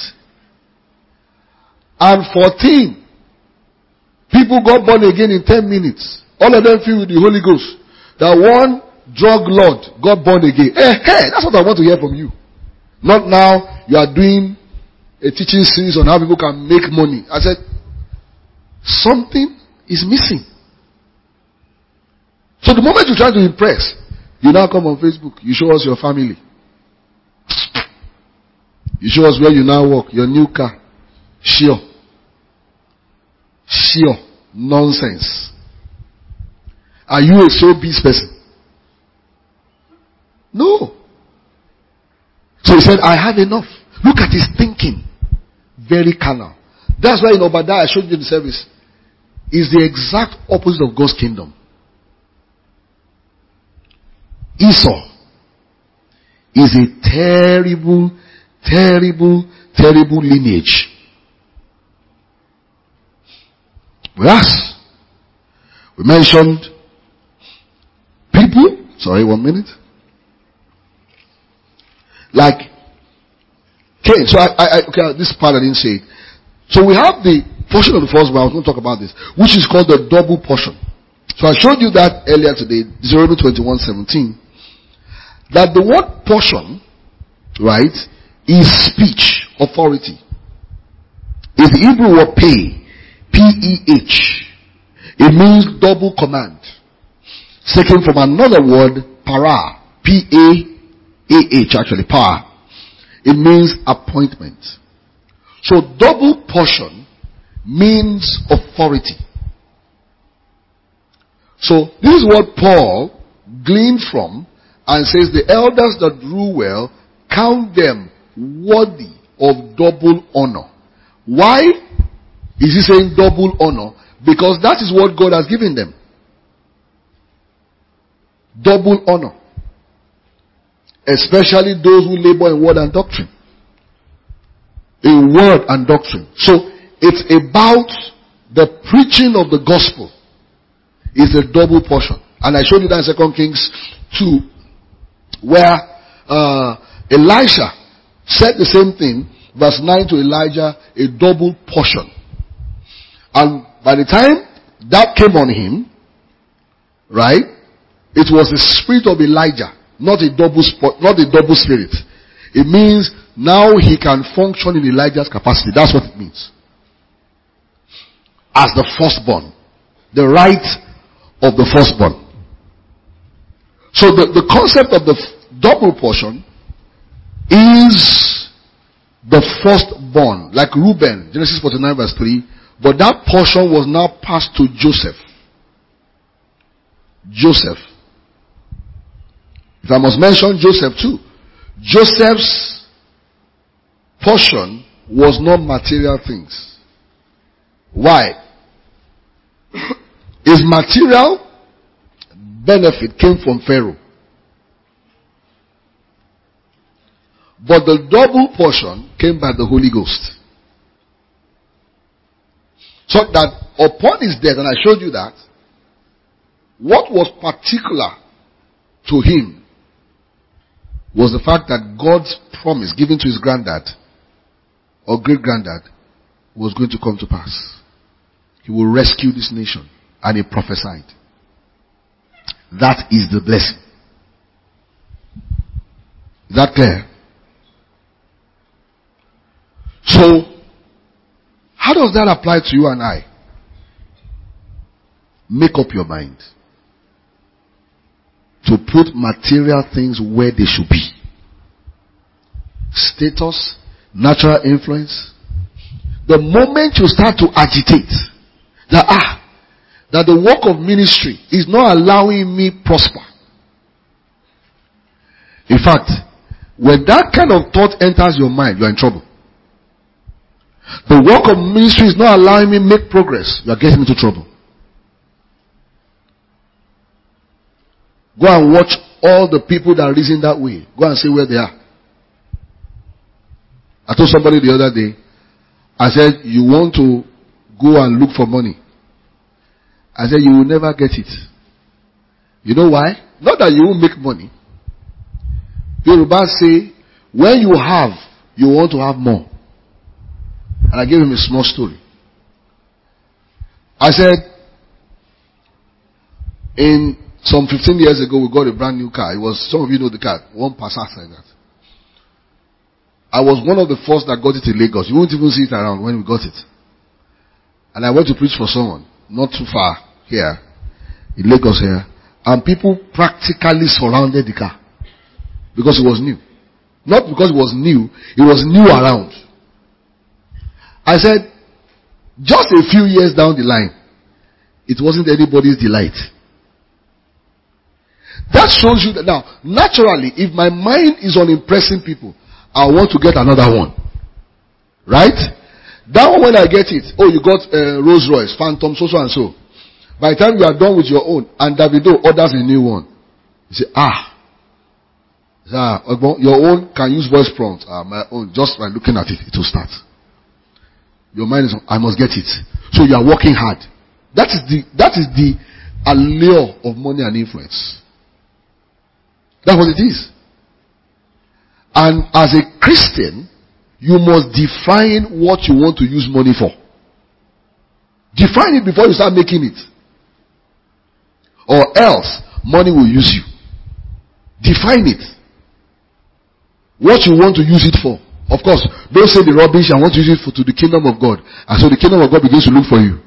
and 14 people got born again in 10 minutes. All of them filled with the Holy Ghost. That one drug lord got born again. Hey, that's what I want to hear from you. Not now you are doing a teaching series on how people can make money. I said, something is missing. So the moment you try to impress, you now come on Facebook. You show us your family. You show us where you now work, your new car. Sure. Nonsense. Are you a showbiz person? No. So he said, I have enough. Look at his thinking. Very carnal. That's why in Obadiah I showed you the service. is the exact opposite of God's kingdom. Esau is a terrible, terrible, terrible lineage. Whereas, we mentioned people, sorry, 1 minute. Like Cain. So okay, this part I didn't say it. So we have the portion of the first one, I was going to talk about this, which is called the double portion. So I showed you that earlier today, Deuteronomy 21:17, that the word portion, right, is speech, authority. Is the Hebrew word peh, P-E-H. It means double command. It's taken from another word, para, P-A-A-H, actually, power. It means appointment. So double portion means authority. So this is what Paul gleaned from and says the elders that rule well, count them worthy of double honor. Why is he saying double honor? Because that is what God has given them. Double honor. Especially those who labor in word and doctrine. In word and doctrine. So it's about the preaching of the gospel is a double portion. And I showed you that in 2 Kings 2, where Elisha said the same thing, verse 9 to Elijah, a double portion. And by the time that came on him, right, it was the spirit of Elijah, not a double spirit. It means now he can function in Elijah's capacity. That's what it means. As the firstborn. The right of the firstborn. So the concept of the double portion is the firstborn. Like Reuben, Genesis 49 verse 3. But that portion was now passed to Joseph. Joseph. If I must mention Joseph too. Joseph's portion was not material things. Why? His material benefit came from Pharaoh. But the double portion came by the Holy Ghost. So that upon his death, and I showed you that, what was particular to him was the fact that God's promise given to his granddad or great granddad was going to come to pass. He will rescue this nation. And he prophesied. That is the blessing. Is that clear? So, how does that apply to you and I? Make up your mind to put material things where they should be. Status, natural influence. The moment you start to agitate that the work of ministry is not allowing me prosper. In fact, when that kind of thought enters your mind, you are in trouble. The work of ministry is not allowing me make progress. You are getting into trouble. Go and watch all the people that reason that way. Go and see where they are. I told somebody the other day, I said, you want to go and look for money. I said, you will never get it. You know why? Not that you won't make money. Yoruba say, when you have, you want to have more. And I gave him a small story. I said, in some 15 years ago, we got a brand new car. It was, some of you know the car, one Passat like that. I was one of the first that got it in Lagos. You won't even see it around when we got it. And I went to preach for someone, not too far here, in Lagos here. And people practically surrounded the car. Because it was new. Not because it was new, it was new around. I said, just a few years down the line, it wasn't anybody's delight. That shows you that now, naturally, if my mind is on impressing people, I want to get another one. Right? That one, when I get it, oh, you got Rolls Royce, Phantom, so and so. By the time you are done with your own, and Davido orders a new one, you say, your own can use voice prompt. My own, just by looking at it, it will start. Your mind is, I must get it. So you are working hard. That is the allure of money and influence. That's what it is. And as a Christian, you must define what you want to use money for. Define it before you start making it. Or else, money will use you. Define it. What you want to use it for. Of course, don't say the rubbish, I want to use it to the kingdom of God. And so the kingdom of God begins to look for you.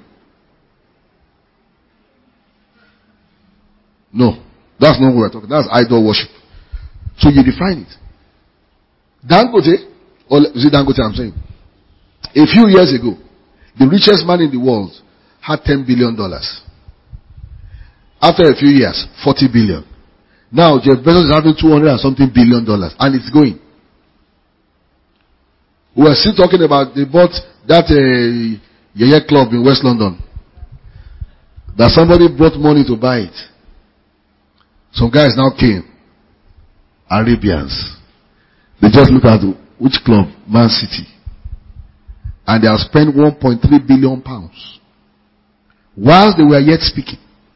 No. That's not what we're talking. That's idol worship. So you define it. Dangote, or is it Dangote I'm saying? A few years ago, the richest man in the world had $10 billion. After a few years, 40 billion. Now Jeff Bezos is having 200 and something $billion, and it's going. We were still talking about, they bought that Yeye club in West London. That somebody brought money to buy it. Some guys now came. Arabians. They just look at which club? Man City. And they have spent 1.3 billion pounds. Whilst they were yet speaking.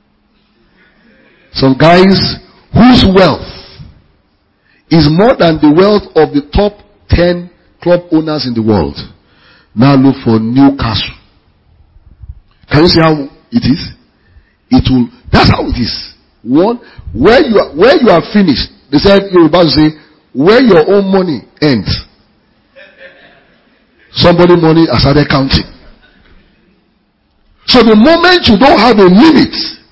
Some guys whose wealth is more than the wealth of the top 10 club owners in the world now look for Newcastle. Can you see how it is? That's how it is. One, where you are finished, they said, you're about to say, where your own money ends, somebody money has started counting. So the moment you don't have a limit,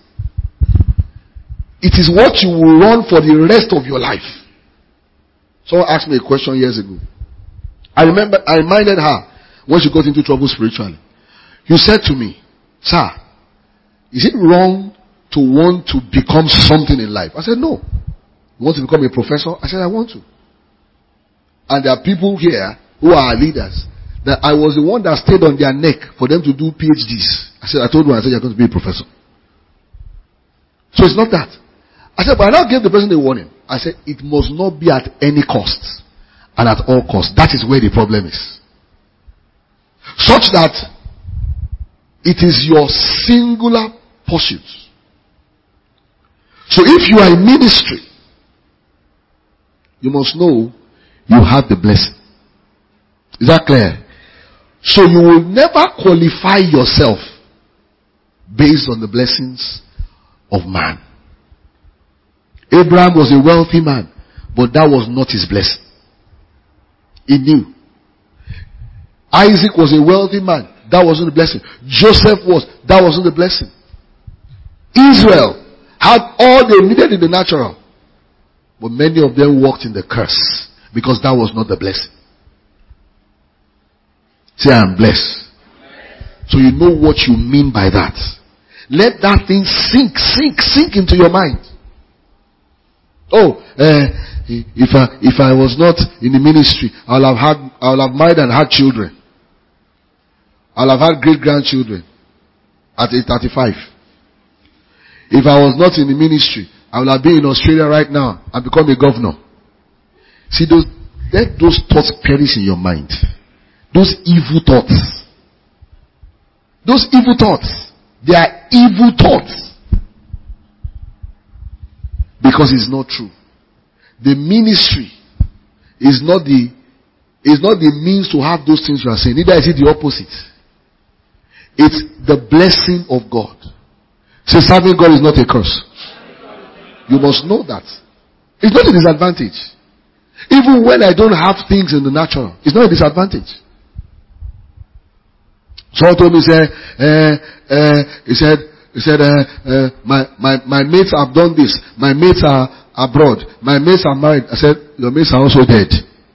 it is what you will run for the rest of your life. Someone asked me a question years ago. I reminded her when she got into trouble spiritually. You said to me, sir, is it wrong to want to become something in life? I said, no. You want to become a professor? I said, I want to. And there are people here who are leaders that I was the one that stayed on their neck for them to do PhDs. I told them, you're going to be a professor. So it's not that. I said, but I now gave the person a warning. I said, it must not be at any cost. And at all costs. That is where the problem is. Such that it is your singular pursuit. So if you are in ministry, you must know you have the blessing. Is that clear? So you will never qualify yourself based on the blessings of man. Abraham was a wealthy man, but that was not his blessing. He knew. Isaac was a wealthy man. That wasn't the blessing. Joseph was. That wasn't the blessing. Israel had all they needed in the natural. But many of them walked in the curse. Because that was not the blessing. Say, I am blessed. So you know what you mean by that. Let that thing sink into your mind. If I was not in the ministry, I'll have married and had children. I'll have had great grandchildren at age 35. If I was not in the ministry, I would have been in Australia right now and become a governor. See, let those thoughts perish in your mind. Those evil thoughts. Those evil thoughts. They are evil thoughts. Because it's not true. The ministry is not the means to have those things you are saying. Neither is it the opposite. It's the blessing of God. So serving God is not a curse. You must know that. It's not a disadvantage. Even when I don't have things in the natural, it's not a disadvantage. Someone told me, my mates have done this. My mates are abroad. My mates are married. I said, your mates are also dead.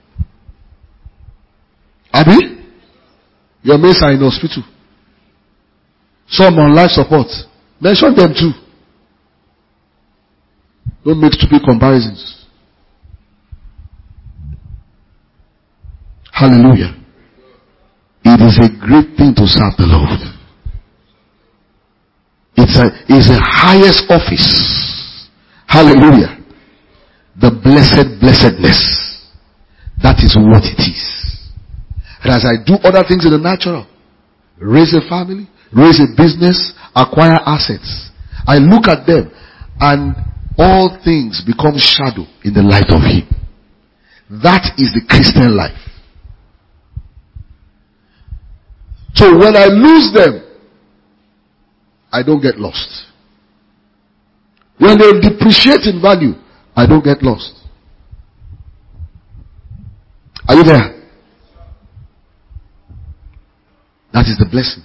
Abi? Your mates are in hospital. Some on life support. Mention them too. Don't make stupid comparisons. Hallelujah. It is a great thing to serve the Lord. It's a highest office. Hallelujah. The blessedness. That is what it is. And as I do other things in the natural, raise a family, raise a business, acquire assets, I look at them and all things become shadow in the light of Him. That is the Christian life. So when I lose them, I don't get lost. When they depreciate in value, I don't get lost. Are you there? That is the blessing.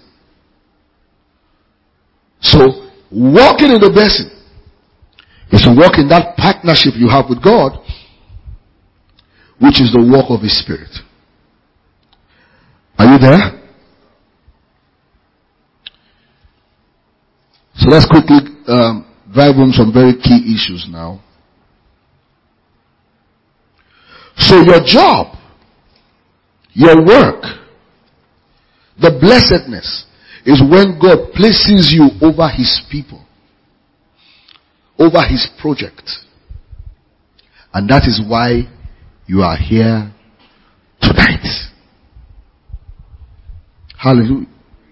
So, walking in the blessing is to walk in that partnership you have with God, which is the work of His Spirit. Are you there? So let's quickly drive home some very key issues now. So your job, your work, the blessedness is when God places you over His people, over His project. And that is why you are here tonight. Hallelujah.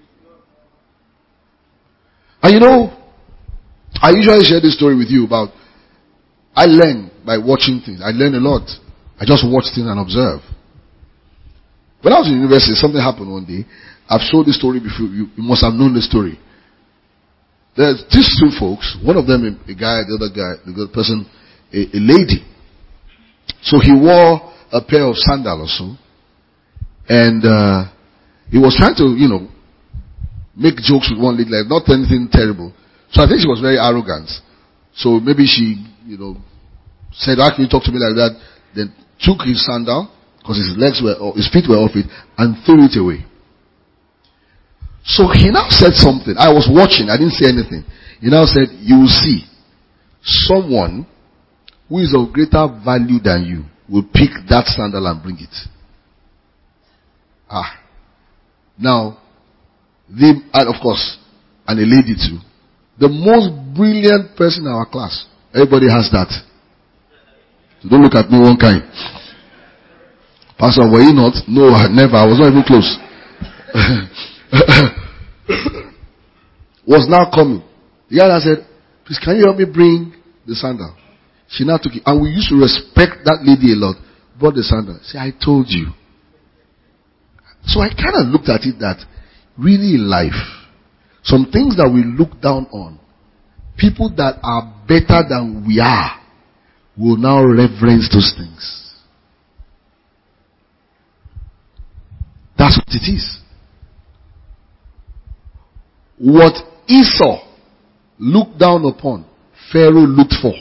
And you know, I usually share this story with you about, I learn by watching things. I learn a lot. I just watch things and observe. When I was in university, something happened one day. I've showed this story before. You must have known the story. There's these two folks. One of them, a guy, the other person, a lady. So he wore a pair of sandals or so. And he was trying to, make jokes with one lady, like not anything terrible. So I think she was very arrogant. So maybe she, said, "How can you talk to me like that?" Then took his sandal, because his feet were off it, and threw it away. So he now said something. I was watching. I didn't say anything. He now said, "You will see someone who is of greater value than you will pick that sandal and bring it." Now, and of course, and a lady too. The most brilliant person in our class. Everybody has that. So don't look at me one kind. Pastor, were you not? No, never. I was not even close. Was now coming. The other said, "Please, can you help me bring the sandal?" She now took it. And we used to respect that lady a lot. Brought the sandal. Say, "I told you." So I kind of looked at it that really in life, some things that we look down on, people that are better than we are will now reverence those things. That's what it is. What Esau looked down upon, Pharaoh looked for.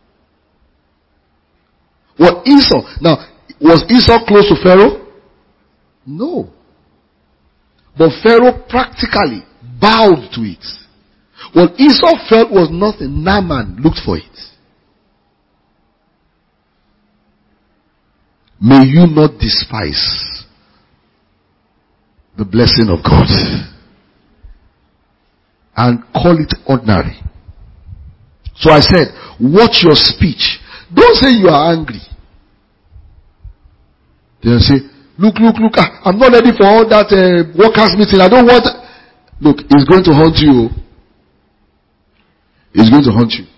What Esau, now, was Esau close to Pharaoh? No. But Pharaoh practically bowed to it. What Esau felt was nothing, Naaman looked for it. May you not despise the blessing of God and call it ordinary. So I said, watch your speech. Don't say you are angry. They'll say, look, I'm not ready for all that workers meeting. I don't want. Look, it's going to haunt you. It's going to haunt you.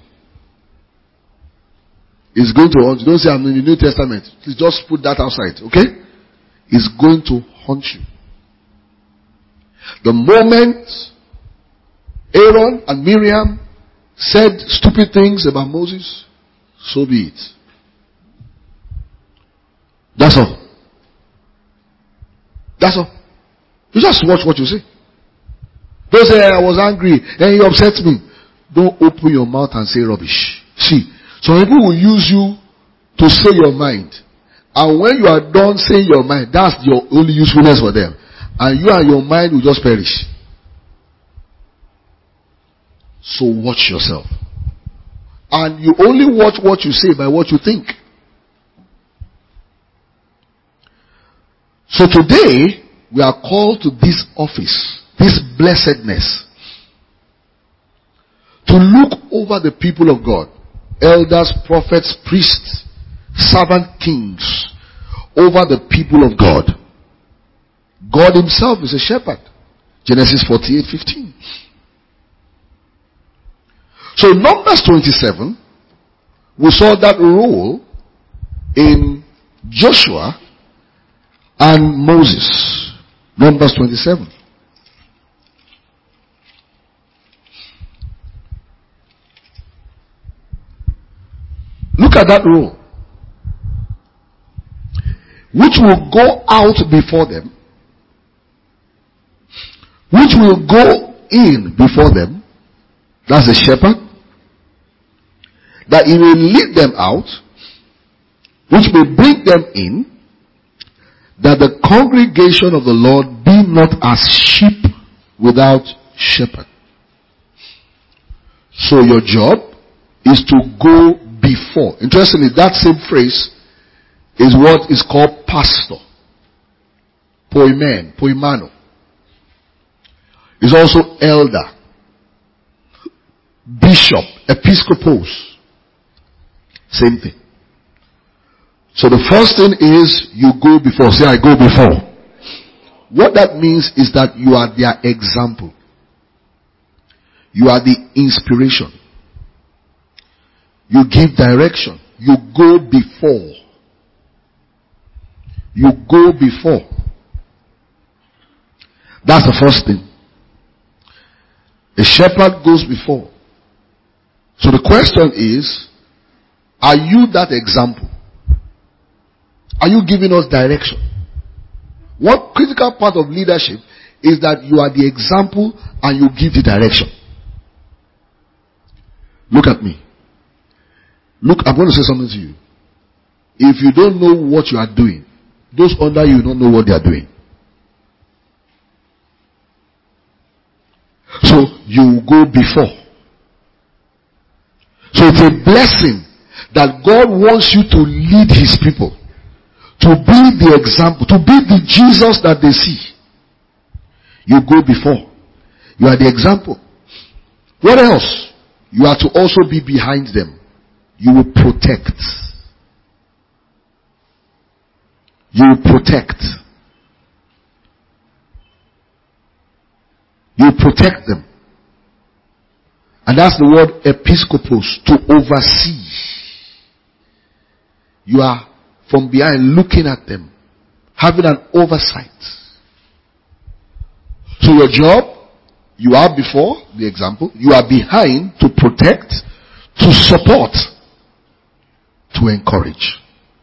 It's going to haunt you. Don't say I'm in the New Testament. Please just put that outside, okay? It's going to haunt you. The moment Aaron and Miriam said stupid things about Moses, so be it. That's all. That's all. You just watch what you say. Don't say, I was angry and you upset me. Don't open your mouth and say rubbish. See, some people will use you to say your mind. And when you are done saying your mind, that's your only usefulness for them. And you and your mind will just perish. So watch yourself. And you only watch what you say by what you think. So today, we are called to this office, this blessedness, to look over the people of God, elders, prophets, priests, servant kings, over the people of God. God himself is a shepherd. Genesis 48:15. So Numbers 27, we saw that role in Joshua and Moses. Numbers 27. Look at that role, which will go out before them, which will go in before them. That's the shepherd. That he will lead them out, which will bring them in, that the congregation of the Lord be not as sheep without shepherd. So your job is to go before. Interestingly, that same phrase is what is called pastor. Poimano. Is also elder, bishop, episcopos. Same thing. So the first thing is you go before. Say, I go before. What that means is that you are their example. You are the inspiration. You give direction. You go before. You go before. That's the first thing. A shepherd goes before. So the question is, are you that example? Are you giving us direction? One critical part of leadership is that you are the example and you give the direction. Look at me. Look, I'm going to say something to you. If you don't know what you are doing, those under you don't know what they are doing. So you go before. So it's a blessing that God wants you to lead his people, to be the example, to be the Jesus that they see. You go before. You are the example. What else? You are to also be behind them. You will protect. You will protect. You protect them. And that's the word episcopos, to oversee. You are from behind looking at them, having an oversight. So your job, you are before the example, you are behind to protect, to support, to encourage.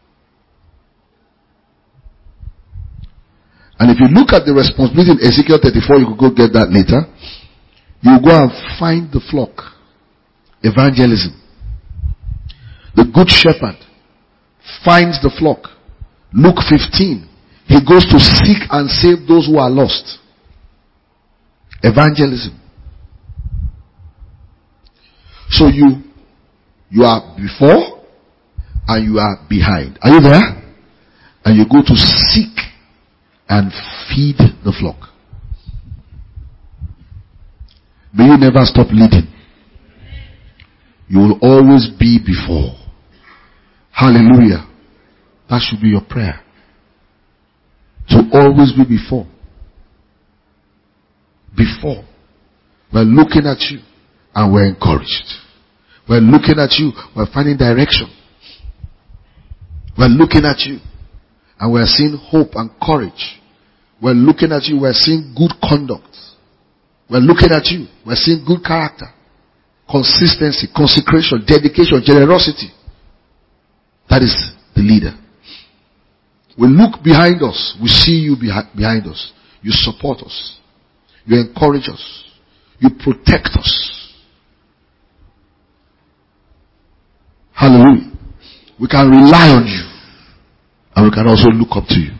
And if you look at the responsibility in Ezekiel 34, you could go get that later. You go and find the flock. Evangelism. The good shepherd finds the flock. Luke 15. He goes to seek and save those who are lost. Evangelism. So you are before and you are behind. Are you there? And you go to seek and feed the flock. May you never stop leading. You will always be before. Hallelujah. That should be your prayer. To always be before. Before. We're looking at you and we're encouraged. We're looking at you, we're finding direction. We're looking at you and we're seeing hope and courage. We're looking at you, we're seeing good conduct. We're looking at you, we're seeing good character, consistency, consecration, dedication, generosity. That is the leader. We look behind us, we see you behind us. You support us. You encourage us. You protect us. Hallelujah. We can rely on you. And we can also look up to you.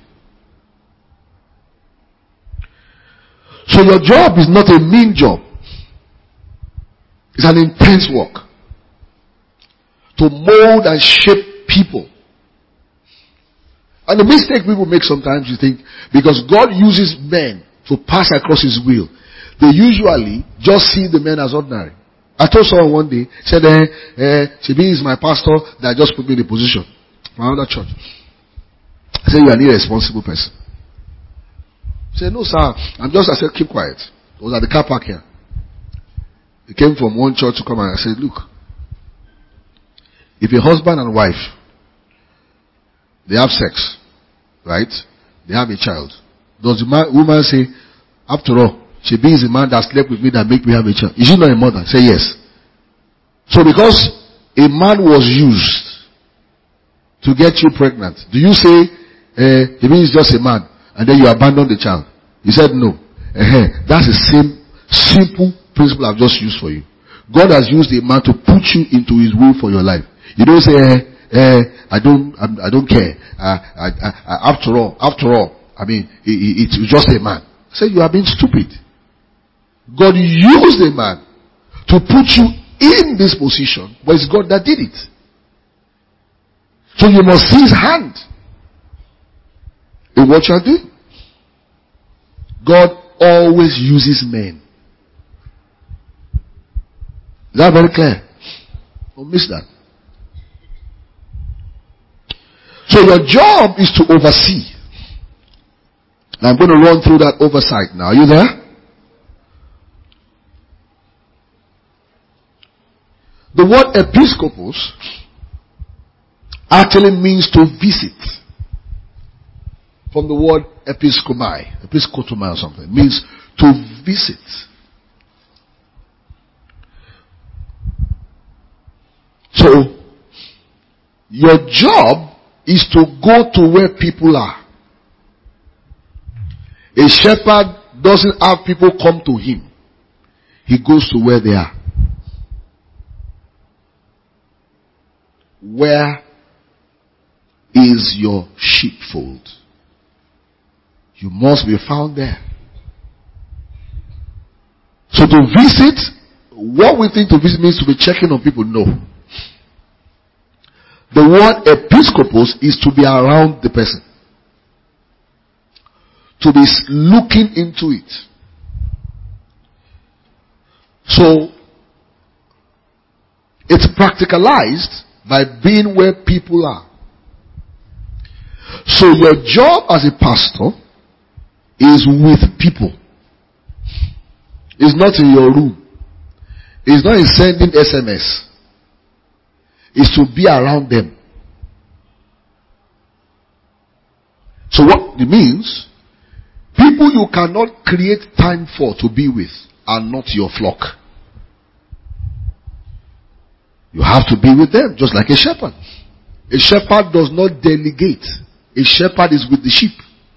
So your job is not a mean job. It's an intense work. To mold and shape people. And the mistake people make sometimes, you think, because God uses men to pass across his will, they usually just see the men as ordinary. I told someone one day, said, Chibi is my pastor that just put me in a position from another church. I said, you are an irresponsible person. He said, no sir, I said, keep quiet. It was at the car park here. He came from one church to come and I said, look, if a husband and wife, they have sex, right? They have a child. Does the woman say, after all, Chibi is a man that slept with me that make me have a child? Is she not a mother? Say yes. So because a man was used to get you pregnant, do you say, Chibi is just a man and then you abandon the child? He said no. That's the same simple principle I've just used for you. God has used a man to put you into his will for your life. You don't say, I don't care. After all, I mean, it's just a man. Say you are being stupid. God used a man to put you in this position, but it's God that did it. So you must see his hand in what you are doing. God always uses men. Is that very clear? Don't miss that. So your job is to oversee. Now I'm going to run through that oversight now. Are you there? The word episkopos actually means to visit. From the word episkotomai or something. It means to visit. So, your job is to go to where people are. A shepherd doesn't have people come to him. He goes to where they are. Where is your sheepfold? You must be found there. So to visit, what we think to visit means to be checking on people. No. The word episkopos is to be around the person. To be looking into it. So, it's practicalized by being where people are. So your job as a pastor is with people. It's not in your room. It's not in sending SMS. It's to be around them. So what it means, people you cannot create time for to be with are not your flock. You have to be with them, just like a shepherd. A shepherd does not delegate. A shepherd is with the sheep.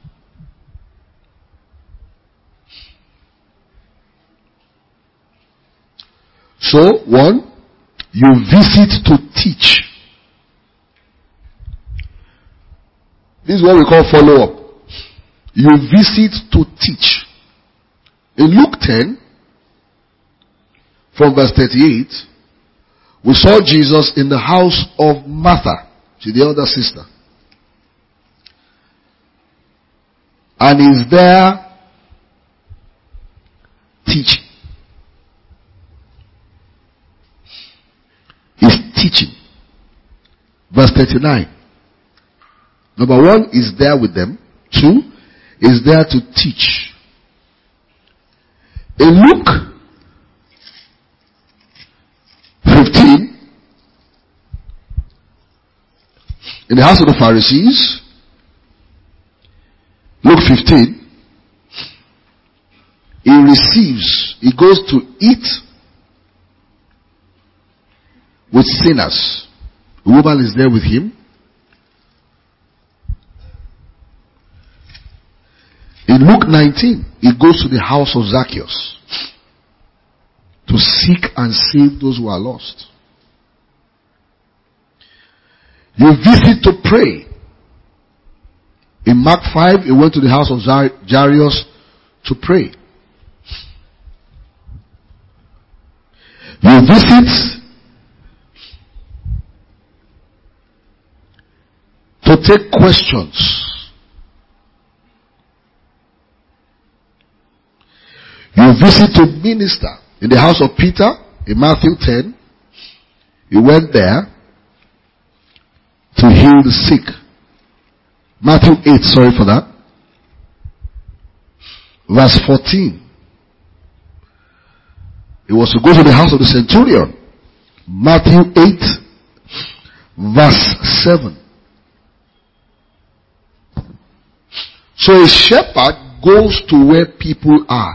So, one, you visit to teach. This is what we call follow-up. You visit to teach. In Luke 10, from verse 38, we saw Jesus in the house of Martha, she's the elder sister. And he's there teaching. He's teaching. Verse 39. Number one, is there with them. Two, is there to teach. In Luke 15, in the house of the Pharisees, Luke 15, he goes to eat with sinners. The woman is there with him. In Luke 19, he goes to the house of Zacchaeus to seek and save those who are lost. You visit to pray. In Mark 5, he went to the house of Jairus to pray. You visit to take questions visit to minister. In the house of Peter, in Matthew 10, he went there to heal the sick. Matthew 8, sorry for that. Verse 14. He was to go to the house of the centurion. Matthew 8, verse 7. So a shepherd goes to where people are.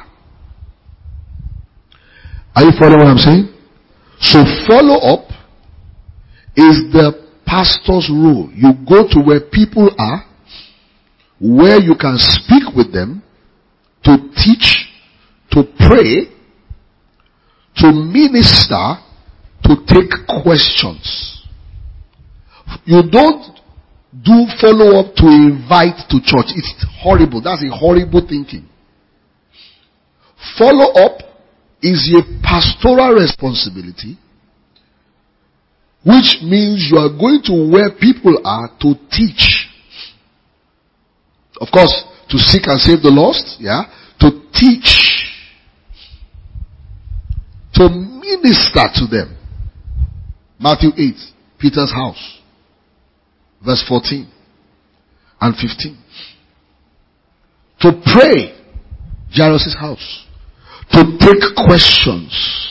Are you following what I'm saying? So follow up is the pastor's role. You go to where people are, where you can speak with them, to teach, to pray, to minister, to take questions. You don't do follow up to invite to church. It's horrible. That's a horrible thinking. Follow up is a pastoral responsibility, which means you are going to where people are to teach. Of course, to seek and save the lost, yeah, to teach, to minister to them. Matthew 8, Peter's house, verse 14 and 15. To pray, Jairus' house. To take questions.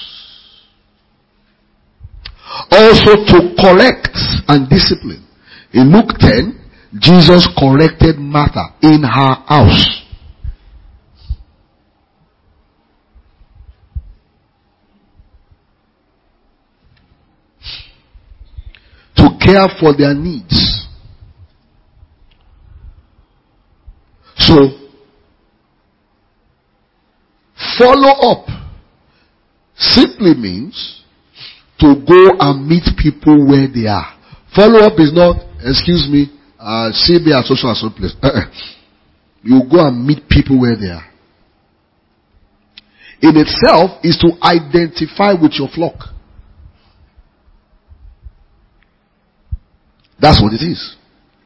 Also to correct and discipline. In Luke 10, Jesus corrected Martha in her house. To care for their needs. So, follow up simply means to go and meet people where they are. Follow up is not, excuse me, see me at social and so place. You go and meet people where they are. In itself is to identify with your flock. That's what it is.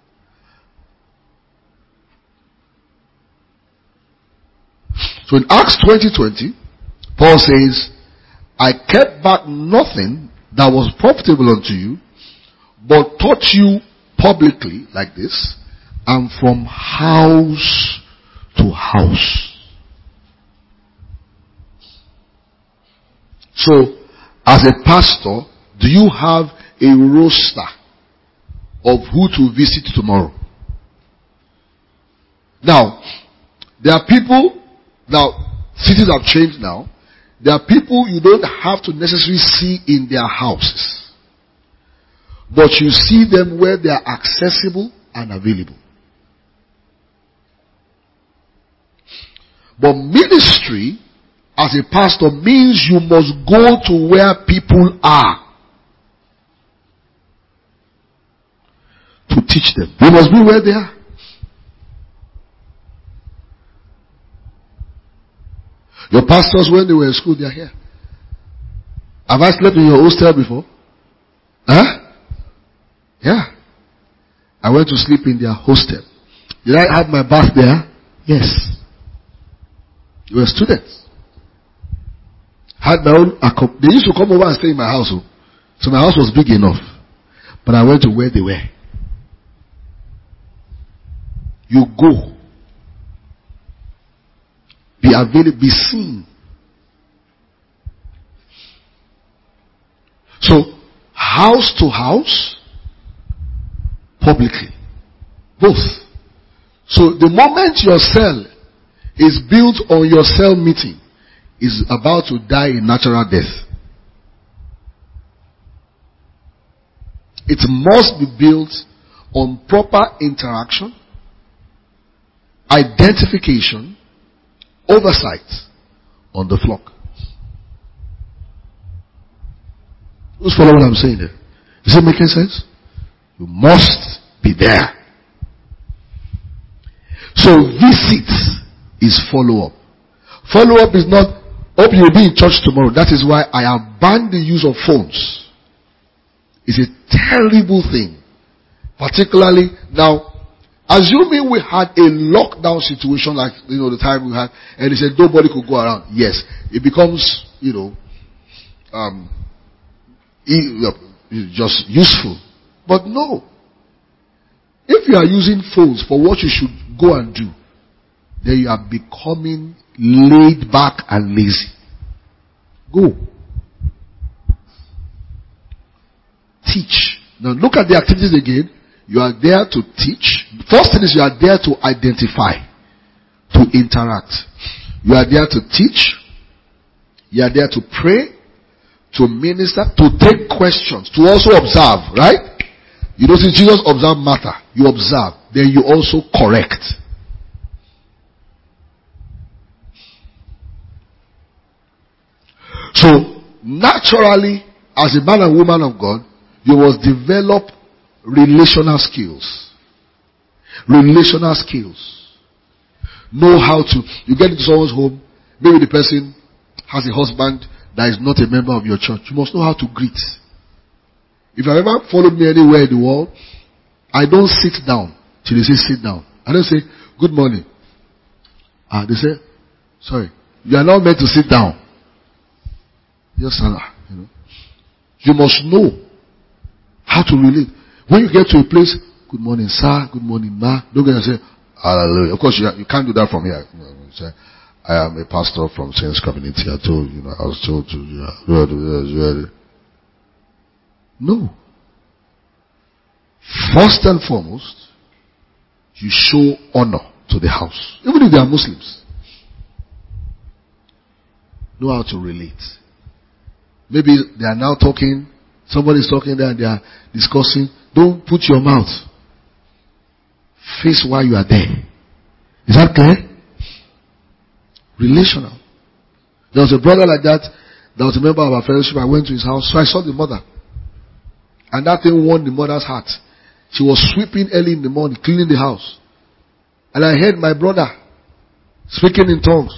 So in Acts 20:20, Paul says, I kept back nothing that was profitable unto you, but taught you publicly, like this, and from house to house. So, as a pastor, do you have a roster of who to visit tomorrow? Now, there are people. Now, cities have changed now. There are people you don't have to necessarily see in their houses. But you see them where they are accessible and available. But ministry, as a pastor, means you must go to where people are. To teach them. You must be where they are. Your pastors, when they were in school, they are here. Have I slept in your hostel before? Huh? Yeah. I went to sleep in their hostel. Did I have my bath there? Yes. You were students. Had my own, they used to come over and stay in my house. So my house was big enough. But I went to where they were. You go. Be available, be seen. So, house to house, publicly. Both. So, the moment your cell is built on your cell meeting, is about to die a natural death. It must be built on proper interaction, identification, oversight on the flock. Who's following what I'm saying there? Is it making sense? You must be there. So visit is follow up. Follow up is not, hope you'll be in church tomorrow. That is why I have banned the use of phones. It's a terrible thing. Particularly now, Assuming we had a lockdown situation like, the time we had, and they said nobody could go around. Yes, it becomes, just useful. But no. If you are using phones for what you should go and do, then you are becoming laid back and lazy. Go. Teach. Now look at the activities again. You are there to teach. First thing is you are there to identify, to interact. You are there to teach. You are there to pray, to minister, to take questions, to also observe, right? You don't see Jesus observe Martha. You observe. Then you also correct. So, naturally, as a man and woman of God, you must develop relational skills. Relational skills. Know how to, you get into someone's home, maybe the person has a husband that is not a member of your church. You must know how to greet. If you have ever followed me anywhere in the world, I don't sit down till they say sit down. I don't say, good morning. They say, sorry, you are not meant to sit down. Just stand up, You must know how to relate. When you get to a place, good morning, sir, good morning, ma. Don't get and say, hallelujah. Of course, you can't do that from here. Say, I am a pastor from Saints Community. I told you, I was told to, No. First and foremost, you show honor to the house. Even if they are Muslims. Know how to relate. Maybe they are now talking, somebody is talking there and they are discussing. Don't put your mouth. Face while you are there. Is that clear? Relational. There was a brother like that was a member of our fellowship. I went to his house, so I saw the mother. And that thing won the mother's heart. She was sweeping early in the morning, cleaning the house. And I heard my brother speaking in tongues.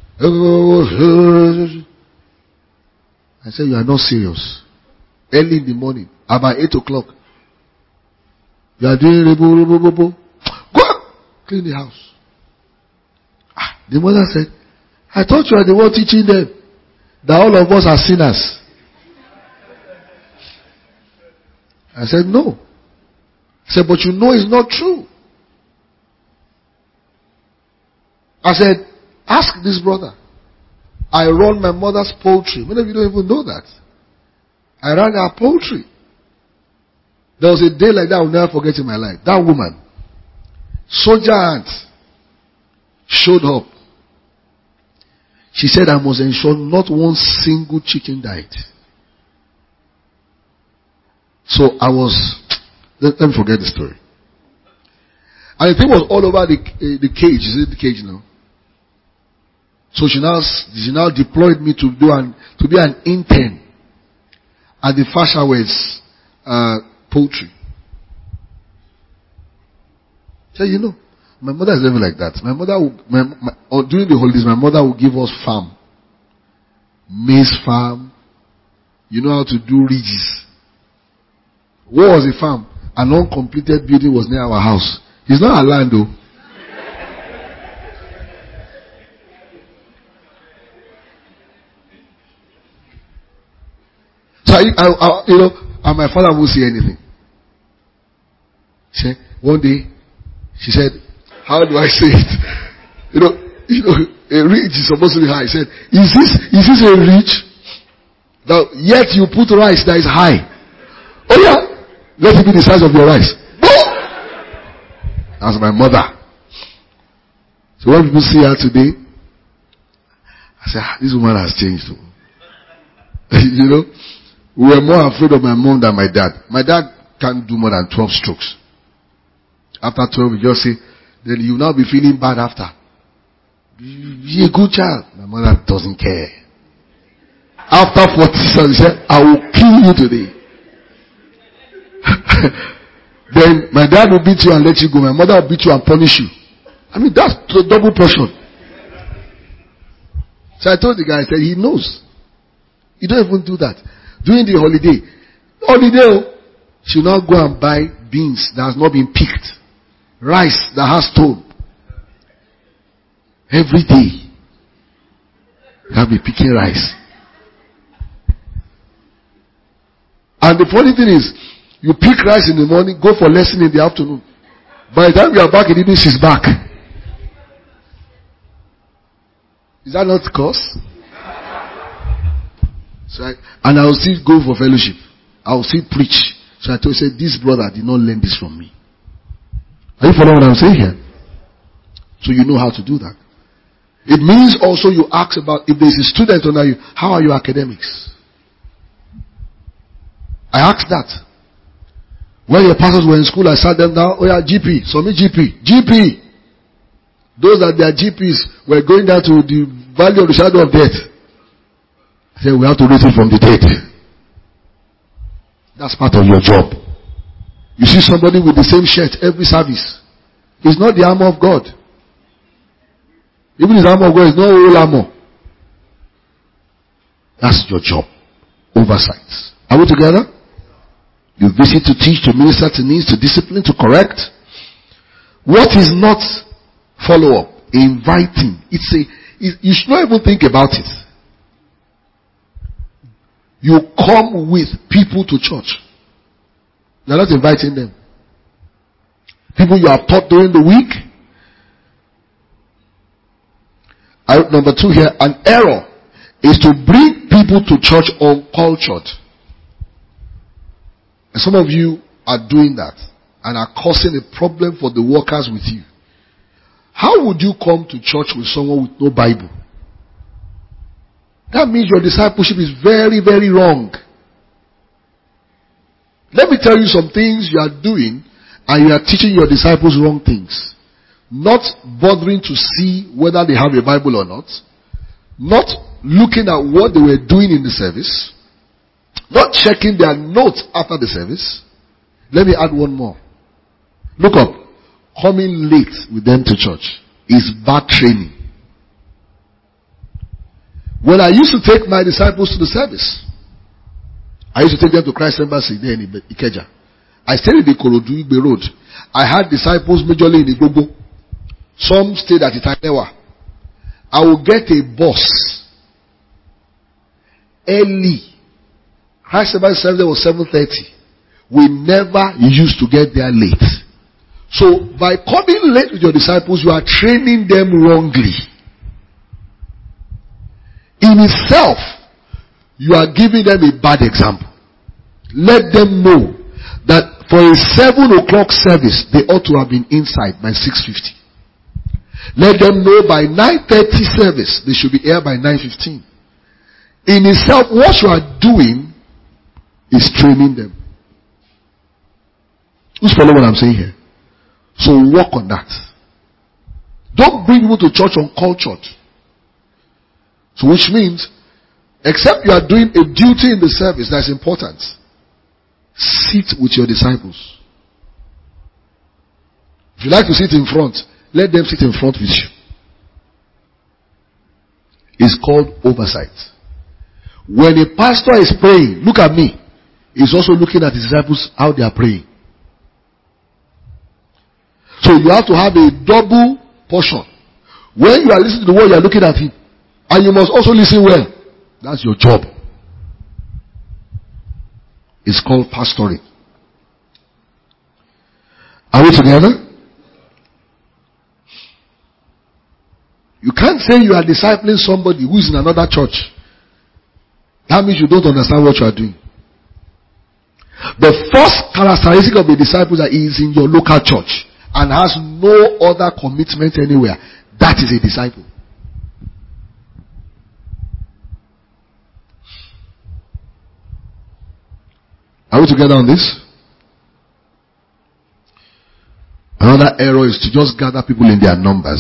I said, you are not serious. Early in the morning, about 8 o'clock. You are doing go clean the house. The mother said, I thought you are the one teaching them that all of us are sinners. I said, no. I said, but you know it's not true. I said, ask this brother. I run my mother's poultry. Many of you don't even know that. I ran her poultry. There was a day like that I will never forget in my life. That woman, soldier aunt, showed up. She said, I must ensure not one single chicken died. So I was, let me forget the story. And the thing was all over the cage. Is it the cage now? So she now deployed me to be an intern at the Fashaway's poultry. So my mother is never like that. My mother during the holidays, my mother would give us farm. Maize farm. You know how to do ridges. What was a farm? An uncompleted building was near our house. It's not our land though. So and my father won't say anything. One day, she said, how do I say it? A ridge is supposed to be high. He said, is this a ridge? Now, yet you put rice that is high. Oh yeah, let it be the size of your rice. That's my mother. So when people see her today, I say, this woman has changed. We were more afraid of my mom than my dad. My dad can't do more than 12 strokes. After 12, we just say, then you now be feeling bad after. Be a good child. My mother doesn't care. After 40 years, she said, I will kill you today. Then my dad will beat you and let you go. My mother will beat you and punish you. I mean, that's the double portion. So I told the guy, I said, he knows. You don't even do that. During the holiday, she will now go and buy beans that has not been picked. rice that has stone. Every day, you have to be picking rice. And the funny thing is, you pick rice in the morning, go for lesson in the afternoon. By the time you are back in the evening, she's back. Is that not cause? So and I will still go for fellowship. I will still preach. So I told you, this brother did not learn this from me. Are you following what I'm saying here? So you know how to do that. It means also you ask about, if there's a student under you, how are your academics? I asked that. When your pastors were in school, I sat them down. Oh yeah, GP. So me GP. GP. Those that their GPs were going down to the valley of the shadow of death. I said, we have to raise it from the dead. That's part of your job. You see somebody with the same shirt every service. It's not the armor of God. Even his armor of God is not all armor. That's your job. Oversight. Are we together? You visit to teach, to minister to needs, to discipline, to correct. What is not follow-up? Inviting. You should not even think about it. You come with people to church. You're not inviting them. People you have taught during the week. Number 2 here, an error is to bring people to church uncultured. And some of you are doing that and are causing a problem for the workers with you. How would you come to church with someone with no Bible? That means your discipleship is very, very wrong. Let me tell you some things you are doing and you are teaching your disciples wrong things. Not bothering to see whether they have a Bible or not. Not looking at what they were doing in the service. Not checking their notes after the service. Let me add one more. Look up. Coming late with them to church is bad training. When I used to take my disciples to the service, I used to take them to Christ Embassy there in Ikeja. I stayed in the Ikorodu Igbe Road. I had disciples majorly in Igbobo. Some stayed at Itanewa. I will get a bus early. Christ Embassy service was 7:30. We never used to get there late. So by coming late with your disciples, you are training them wrongly. In itself, you are giving them a bad example. Let them know that for a 7 o'clock service, they ought to have been inside by 6:50. Let them know by 9:30 service, they should be here by 9:15. In itself, what you are doing is training them. Who's following what I'm saying here? So work on that. Don't bring people to church uncultured. So which means, except you are doing a duty in the service that's important, sit with your disciples. If you like to sit in front, let them sit in front with you. It's called oversight. When a pastor is praying, look at me. He's also looking at his disciples, how they are praying. So you have to have a double portion. When you are listening to the word, you are looking at him. And you must also listen well. That's your job. It's called pastoring. Are we together? You can't say you are discipling somebody who is in another church. That means you don't understand what you are doing. The first characteristic of a disciple that is in your local church and has no other commitment anywhere. That is a disciple. Are we together on this? Another error is to just gather people in their numbers.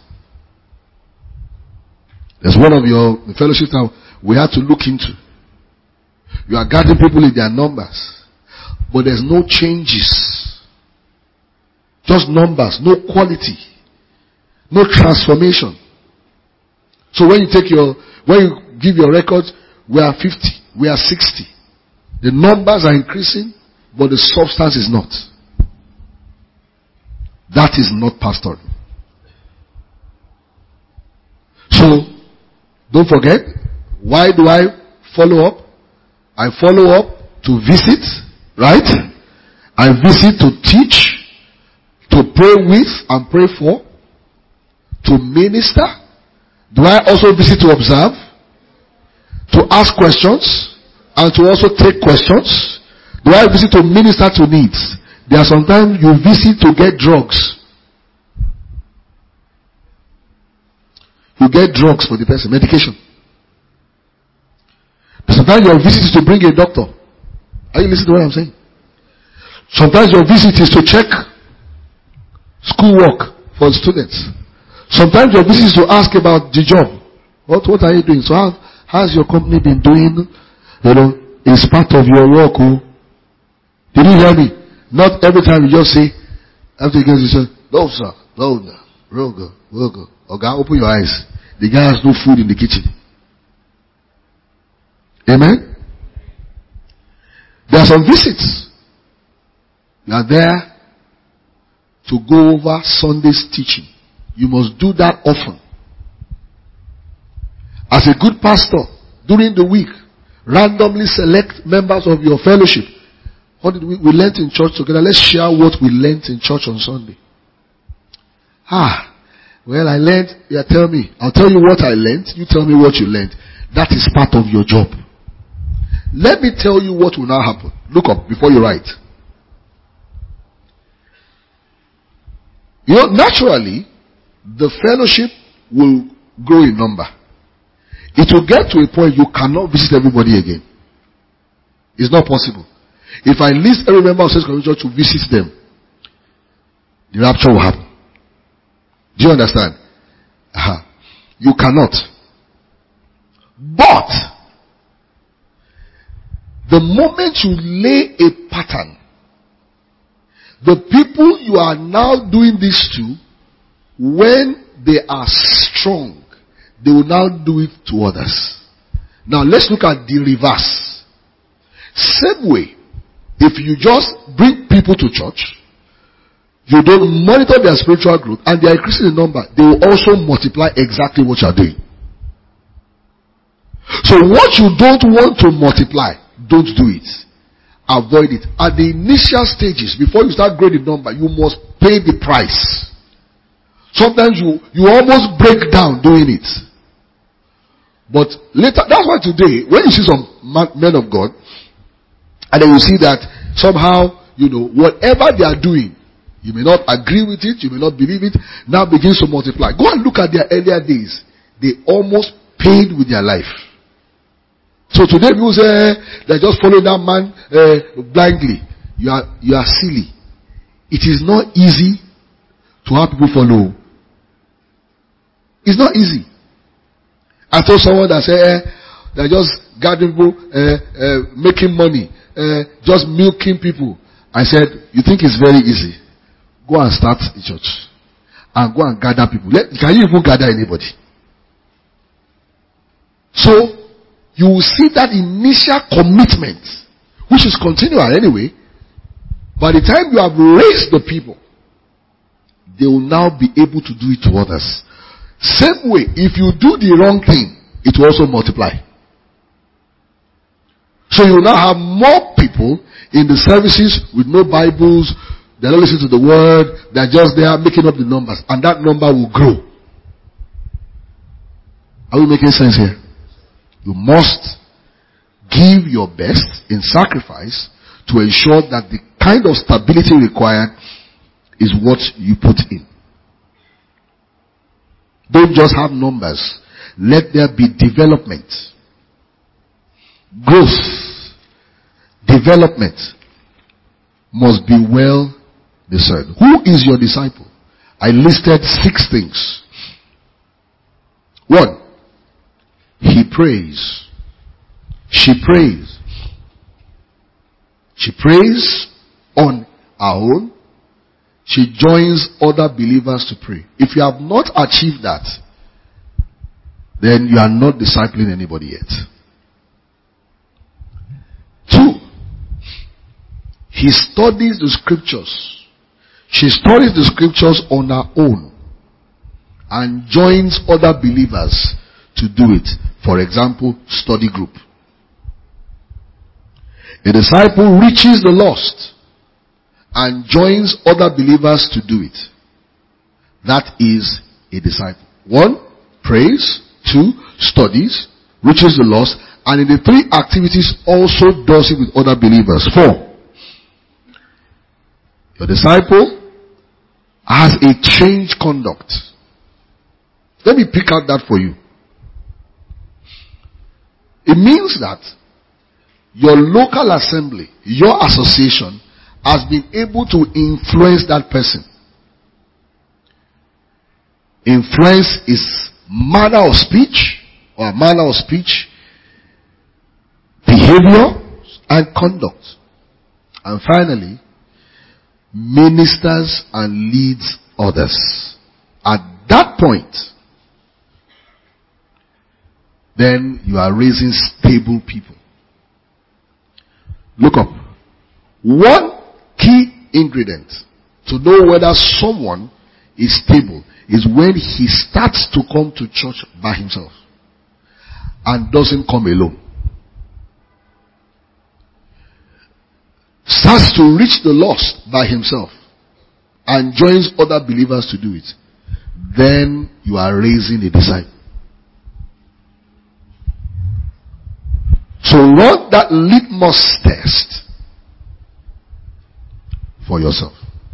There's one of your fellowship now we have to look into. You are gathering people in their numbers, but there's no changes. Just numbers, no quality, no transformation. So when you give your records, we are 50, we are 60. The numbers are increasing, but the substance is not. That That is not pastoring. So, don't forget, why do I follow up? I follow up to visit, right? I visit to teach, to pray with and pray for, to minister. Do I also visit to observe, to ask questions, and to also take questions? Do I visit to minister to needs? There are sometimes you visit to get drugs. You get drugs for the person, medication. Sometimes your visit is to bring a doctor. Are you listening to what I'm saying? Sometimes your visit is to check schoolwork for students. Sometimes your visit is to ask about the job. What are you doing? So how's your company been doing? It's part of your work. Oh. Did you hear me? Not every time you just say, after you say, no sir, no, real good, real good. Okay, open your eyes. The guy has no food in the kitchen. Amen? There are some visits. You are there to go over Sunday's teaching. You must do that often. As a good pastor, during the week, randomly select members of your fellowship. What did we learned in church together? Let's share what we learned in church on Sunday. Well, I learned. Yeah, tell me. I'll tell you what I learned. You tell me what you learned. That is part of your job. Let me tell you what will now happen. Look up before you write. Naturally, the fellowship will grow in number. It will get to a point you cannot visit everybody again. It's not possible. If I list every member of Saints Community Church to visit them, the rapture will happen. Do you understand? You cannot. But the moment you lay a pattern, the people you are now doing this to, when they are strong, they will now do it to others. Now let's look at the reverse. Same way, if you just bring people to church, you don't monitor their spiritual growth, and they are increasing in number, they will also multiply exactly what you are doing. So what you don't want to multiply, don't do it. Avoid it. At the initial stages, before you start growing in number, you must pay the price. Sometimes you almost break down doing it. But later, that's why today, when you see some men of God, and then you see that somehow, whatever they are doing, you may not agree with it, you may not believe it, now begins to multiply. Go and look at their earlier days. They almost paid with their life. So today people say, they're just following that man blindly. You are silly. It is not easy to have people follow. It's not easy. I told someone that said, they're just gathering people, making money, just milking people. I said, you think it's very easy? Go and start a church. And go and gather people. Can you even gather anybody? So, you will see that initial commitment, which is continual anyway. By the time you have raised the people, they will now be able to do it to others. Same way, if you do the wrong thing, it will also multiply. So you will now have more people in the services with no Bibles. They're not listening to the word. They're just there making up the numbers. And that number will grow. Are we making sense here? You must give your best in sacrifice to ensure that the kind of stability required is what you put in. Don't just have numbers. Let there be development. Growth. Development must be well discerned. Who is your disciple? I listed 6 things. 1. He prays. She prays. She prays on her own. She joins other believers to pray. If you have not achieved that, then you are not discipling anybody yet. 2. He studies the scriptures. She studies the scriptures on her own and joins other believers to do it. For example, study group. A disciple reaches the lost and joins other believers to do it. That is a disciple. 1, prays. 2, studies, reaches the lost, and in the 3 activities also does it with other believers. 4, your disciple has a changed conduct. Let me pick out that for you. It means that your local assembly, your association, has been able to influence that person. Influence is manner of speech, or manner of speech, behavior, and conduct. And finally, ministers and leads others. At that point, then you are raising stable people. Look up. One key ingredient to know whether someone is stable is when he starts to come to church by himself and doesn't come alone. Starts to reach the lost by himself and joins other believers to do it. Then you are raising a disciple. So run that litmus test for yourself.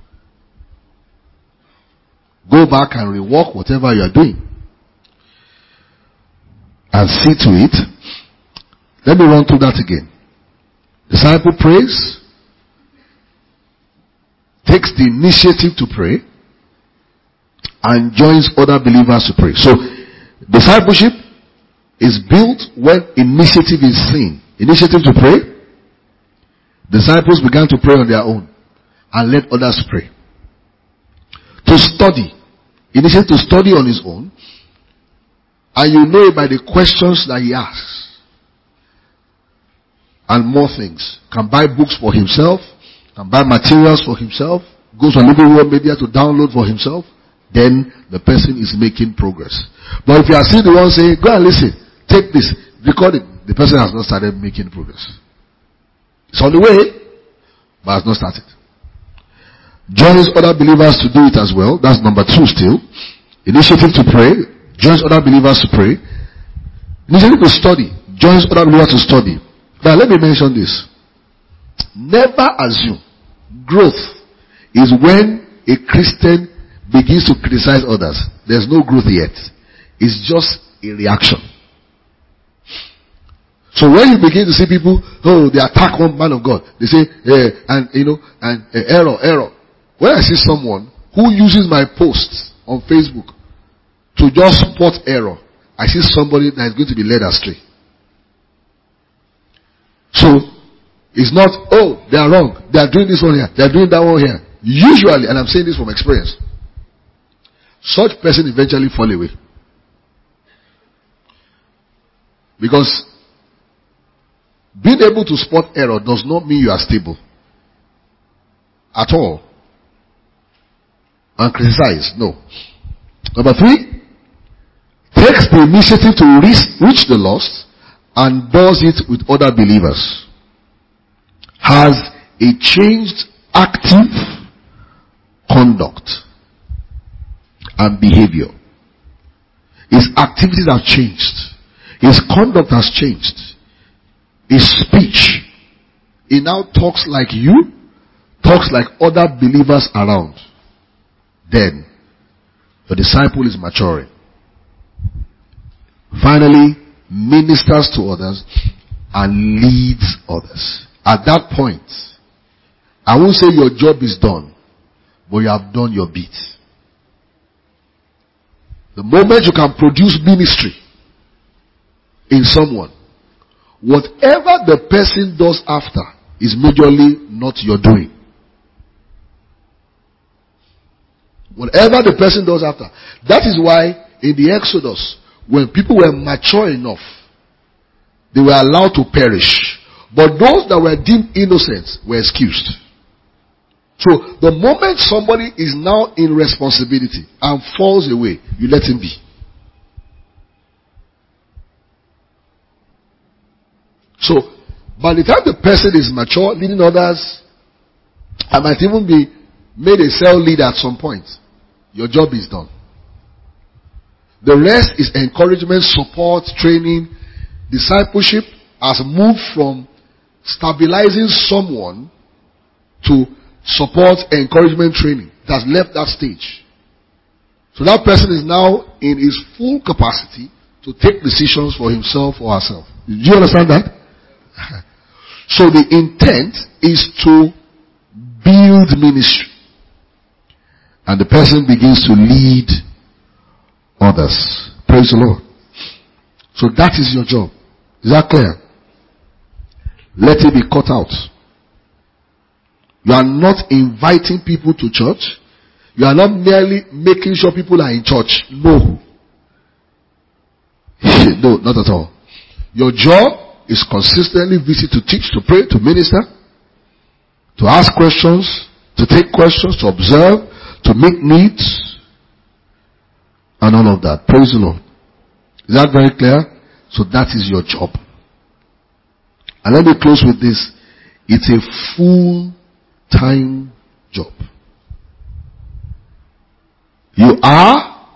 Go back and rework whatever you are doing. And see to it. Let me run through that again. Disciple prays. Takes the initiative to pray. And joins other believers to pray. So, discipleship is built when initiative is seen. Initiative to pray. Disciples began to pray on their own. And let others pray. To study. Initiative to study on his own. And you know it by the questions that he asks. And more things. Can buy books for himself. Can buy materials for himself. Goes on Living Word Media to download for himself. Then the person is making progress. But if you are still the one saying, go and listen. Take this. Record it. The person has not started making progress. It's on the way. But has not started. Joins other believers to do it as well. That's number 2 still. Initiative to pray. Joins other believers to pray. Initiative to study. Joins other believers to study. Now let me mention this. Never assume growth is when a Christian begins to criticize others. There's no growth yet. It's just a reaction. So when you begin to see people, they attack one man of God. They say, error. When I see someone who uses my posts on Facebook to just spot error, I see somebody that is going to be led astray. So, it's not, they are wrong. They are doing this one here. They are doing that one here. Usually, and I'm saying this from experience, such person eventually fall away. Because being able to spot error does not mean you are stable. At all. And criticize. No. Number 3, takes the initiative to reach the lost and does it with other believers. Has a changed active conduct and behavior. His activities have changed. His conduct has changed. His speech. He now talks like you, talks like other believers around. Then, the disciple is maturing. Finally, ministers to others and leads others. At that point, I won't say your job is done, but you have done your bit. The moment you can produce ministry in someone, whatever the person does after is majorly not your doing. Whatever the person does after. That is why in the Exodus, when people were mature enough, they were allowed to perish. But those that were deemed innocent were excused. So the moment somebody is now in responsibility and falls away, you let him be. So by the time the person is mature, leading others, I might even be made a cell leader at some point. Your job is done. The rest is encouragement, support, training. Discipleship has moved from stabilizing someone to support, encouragement, training. It has left that stage. So that person is now in his full capacity to take decisions for himself or herself. Do you understand that? So the intent is to build ministry. And the person begins to lead others. Praise the Lord. So that is your job. Is that clear? Let it be cut out. You are not inviting people to church. You are not merely making sure people are in church. No. No, not at all. Your job is consistently visit, to teach, to pray, to minister, to ask questions, to take questions, to observe, to meet needs, and all of that. Praise the Lord. Is that very clear? So that is your job. And let me close with this. It's a full-time job. You are,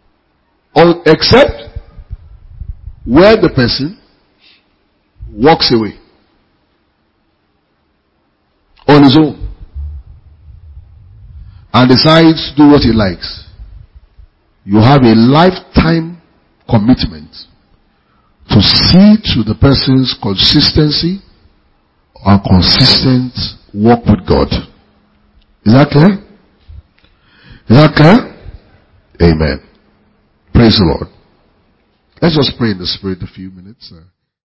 except where the person walks away on his own and decides to do what he likes. You have a lifetime commitment to see to the person's consistency and consistent walk with God. Is that clear? Is that clear? Amen. Praise the Lord. Let's just pray in the Spirit a few minutes.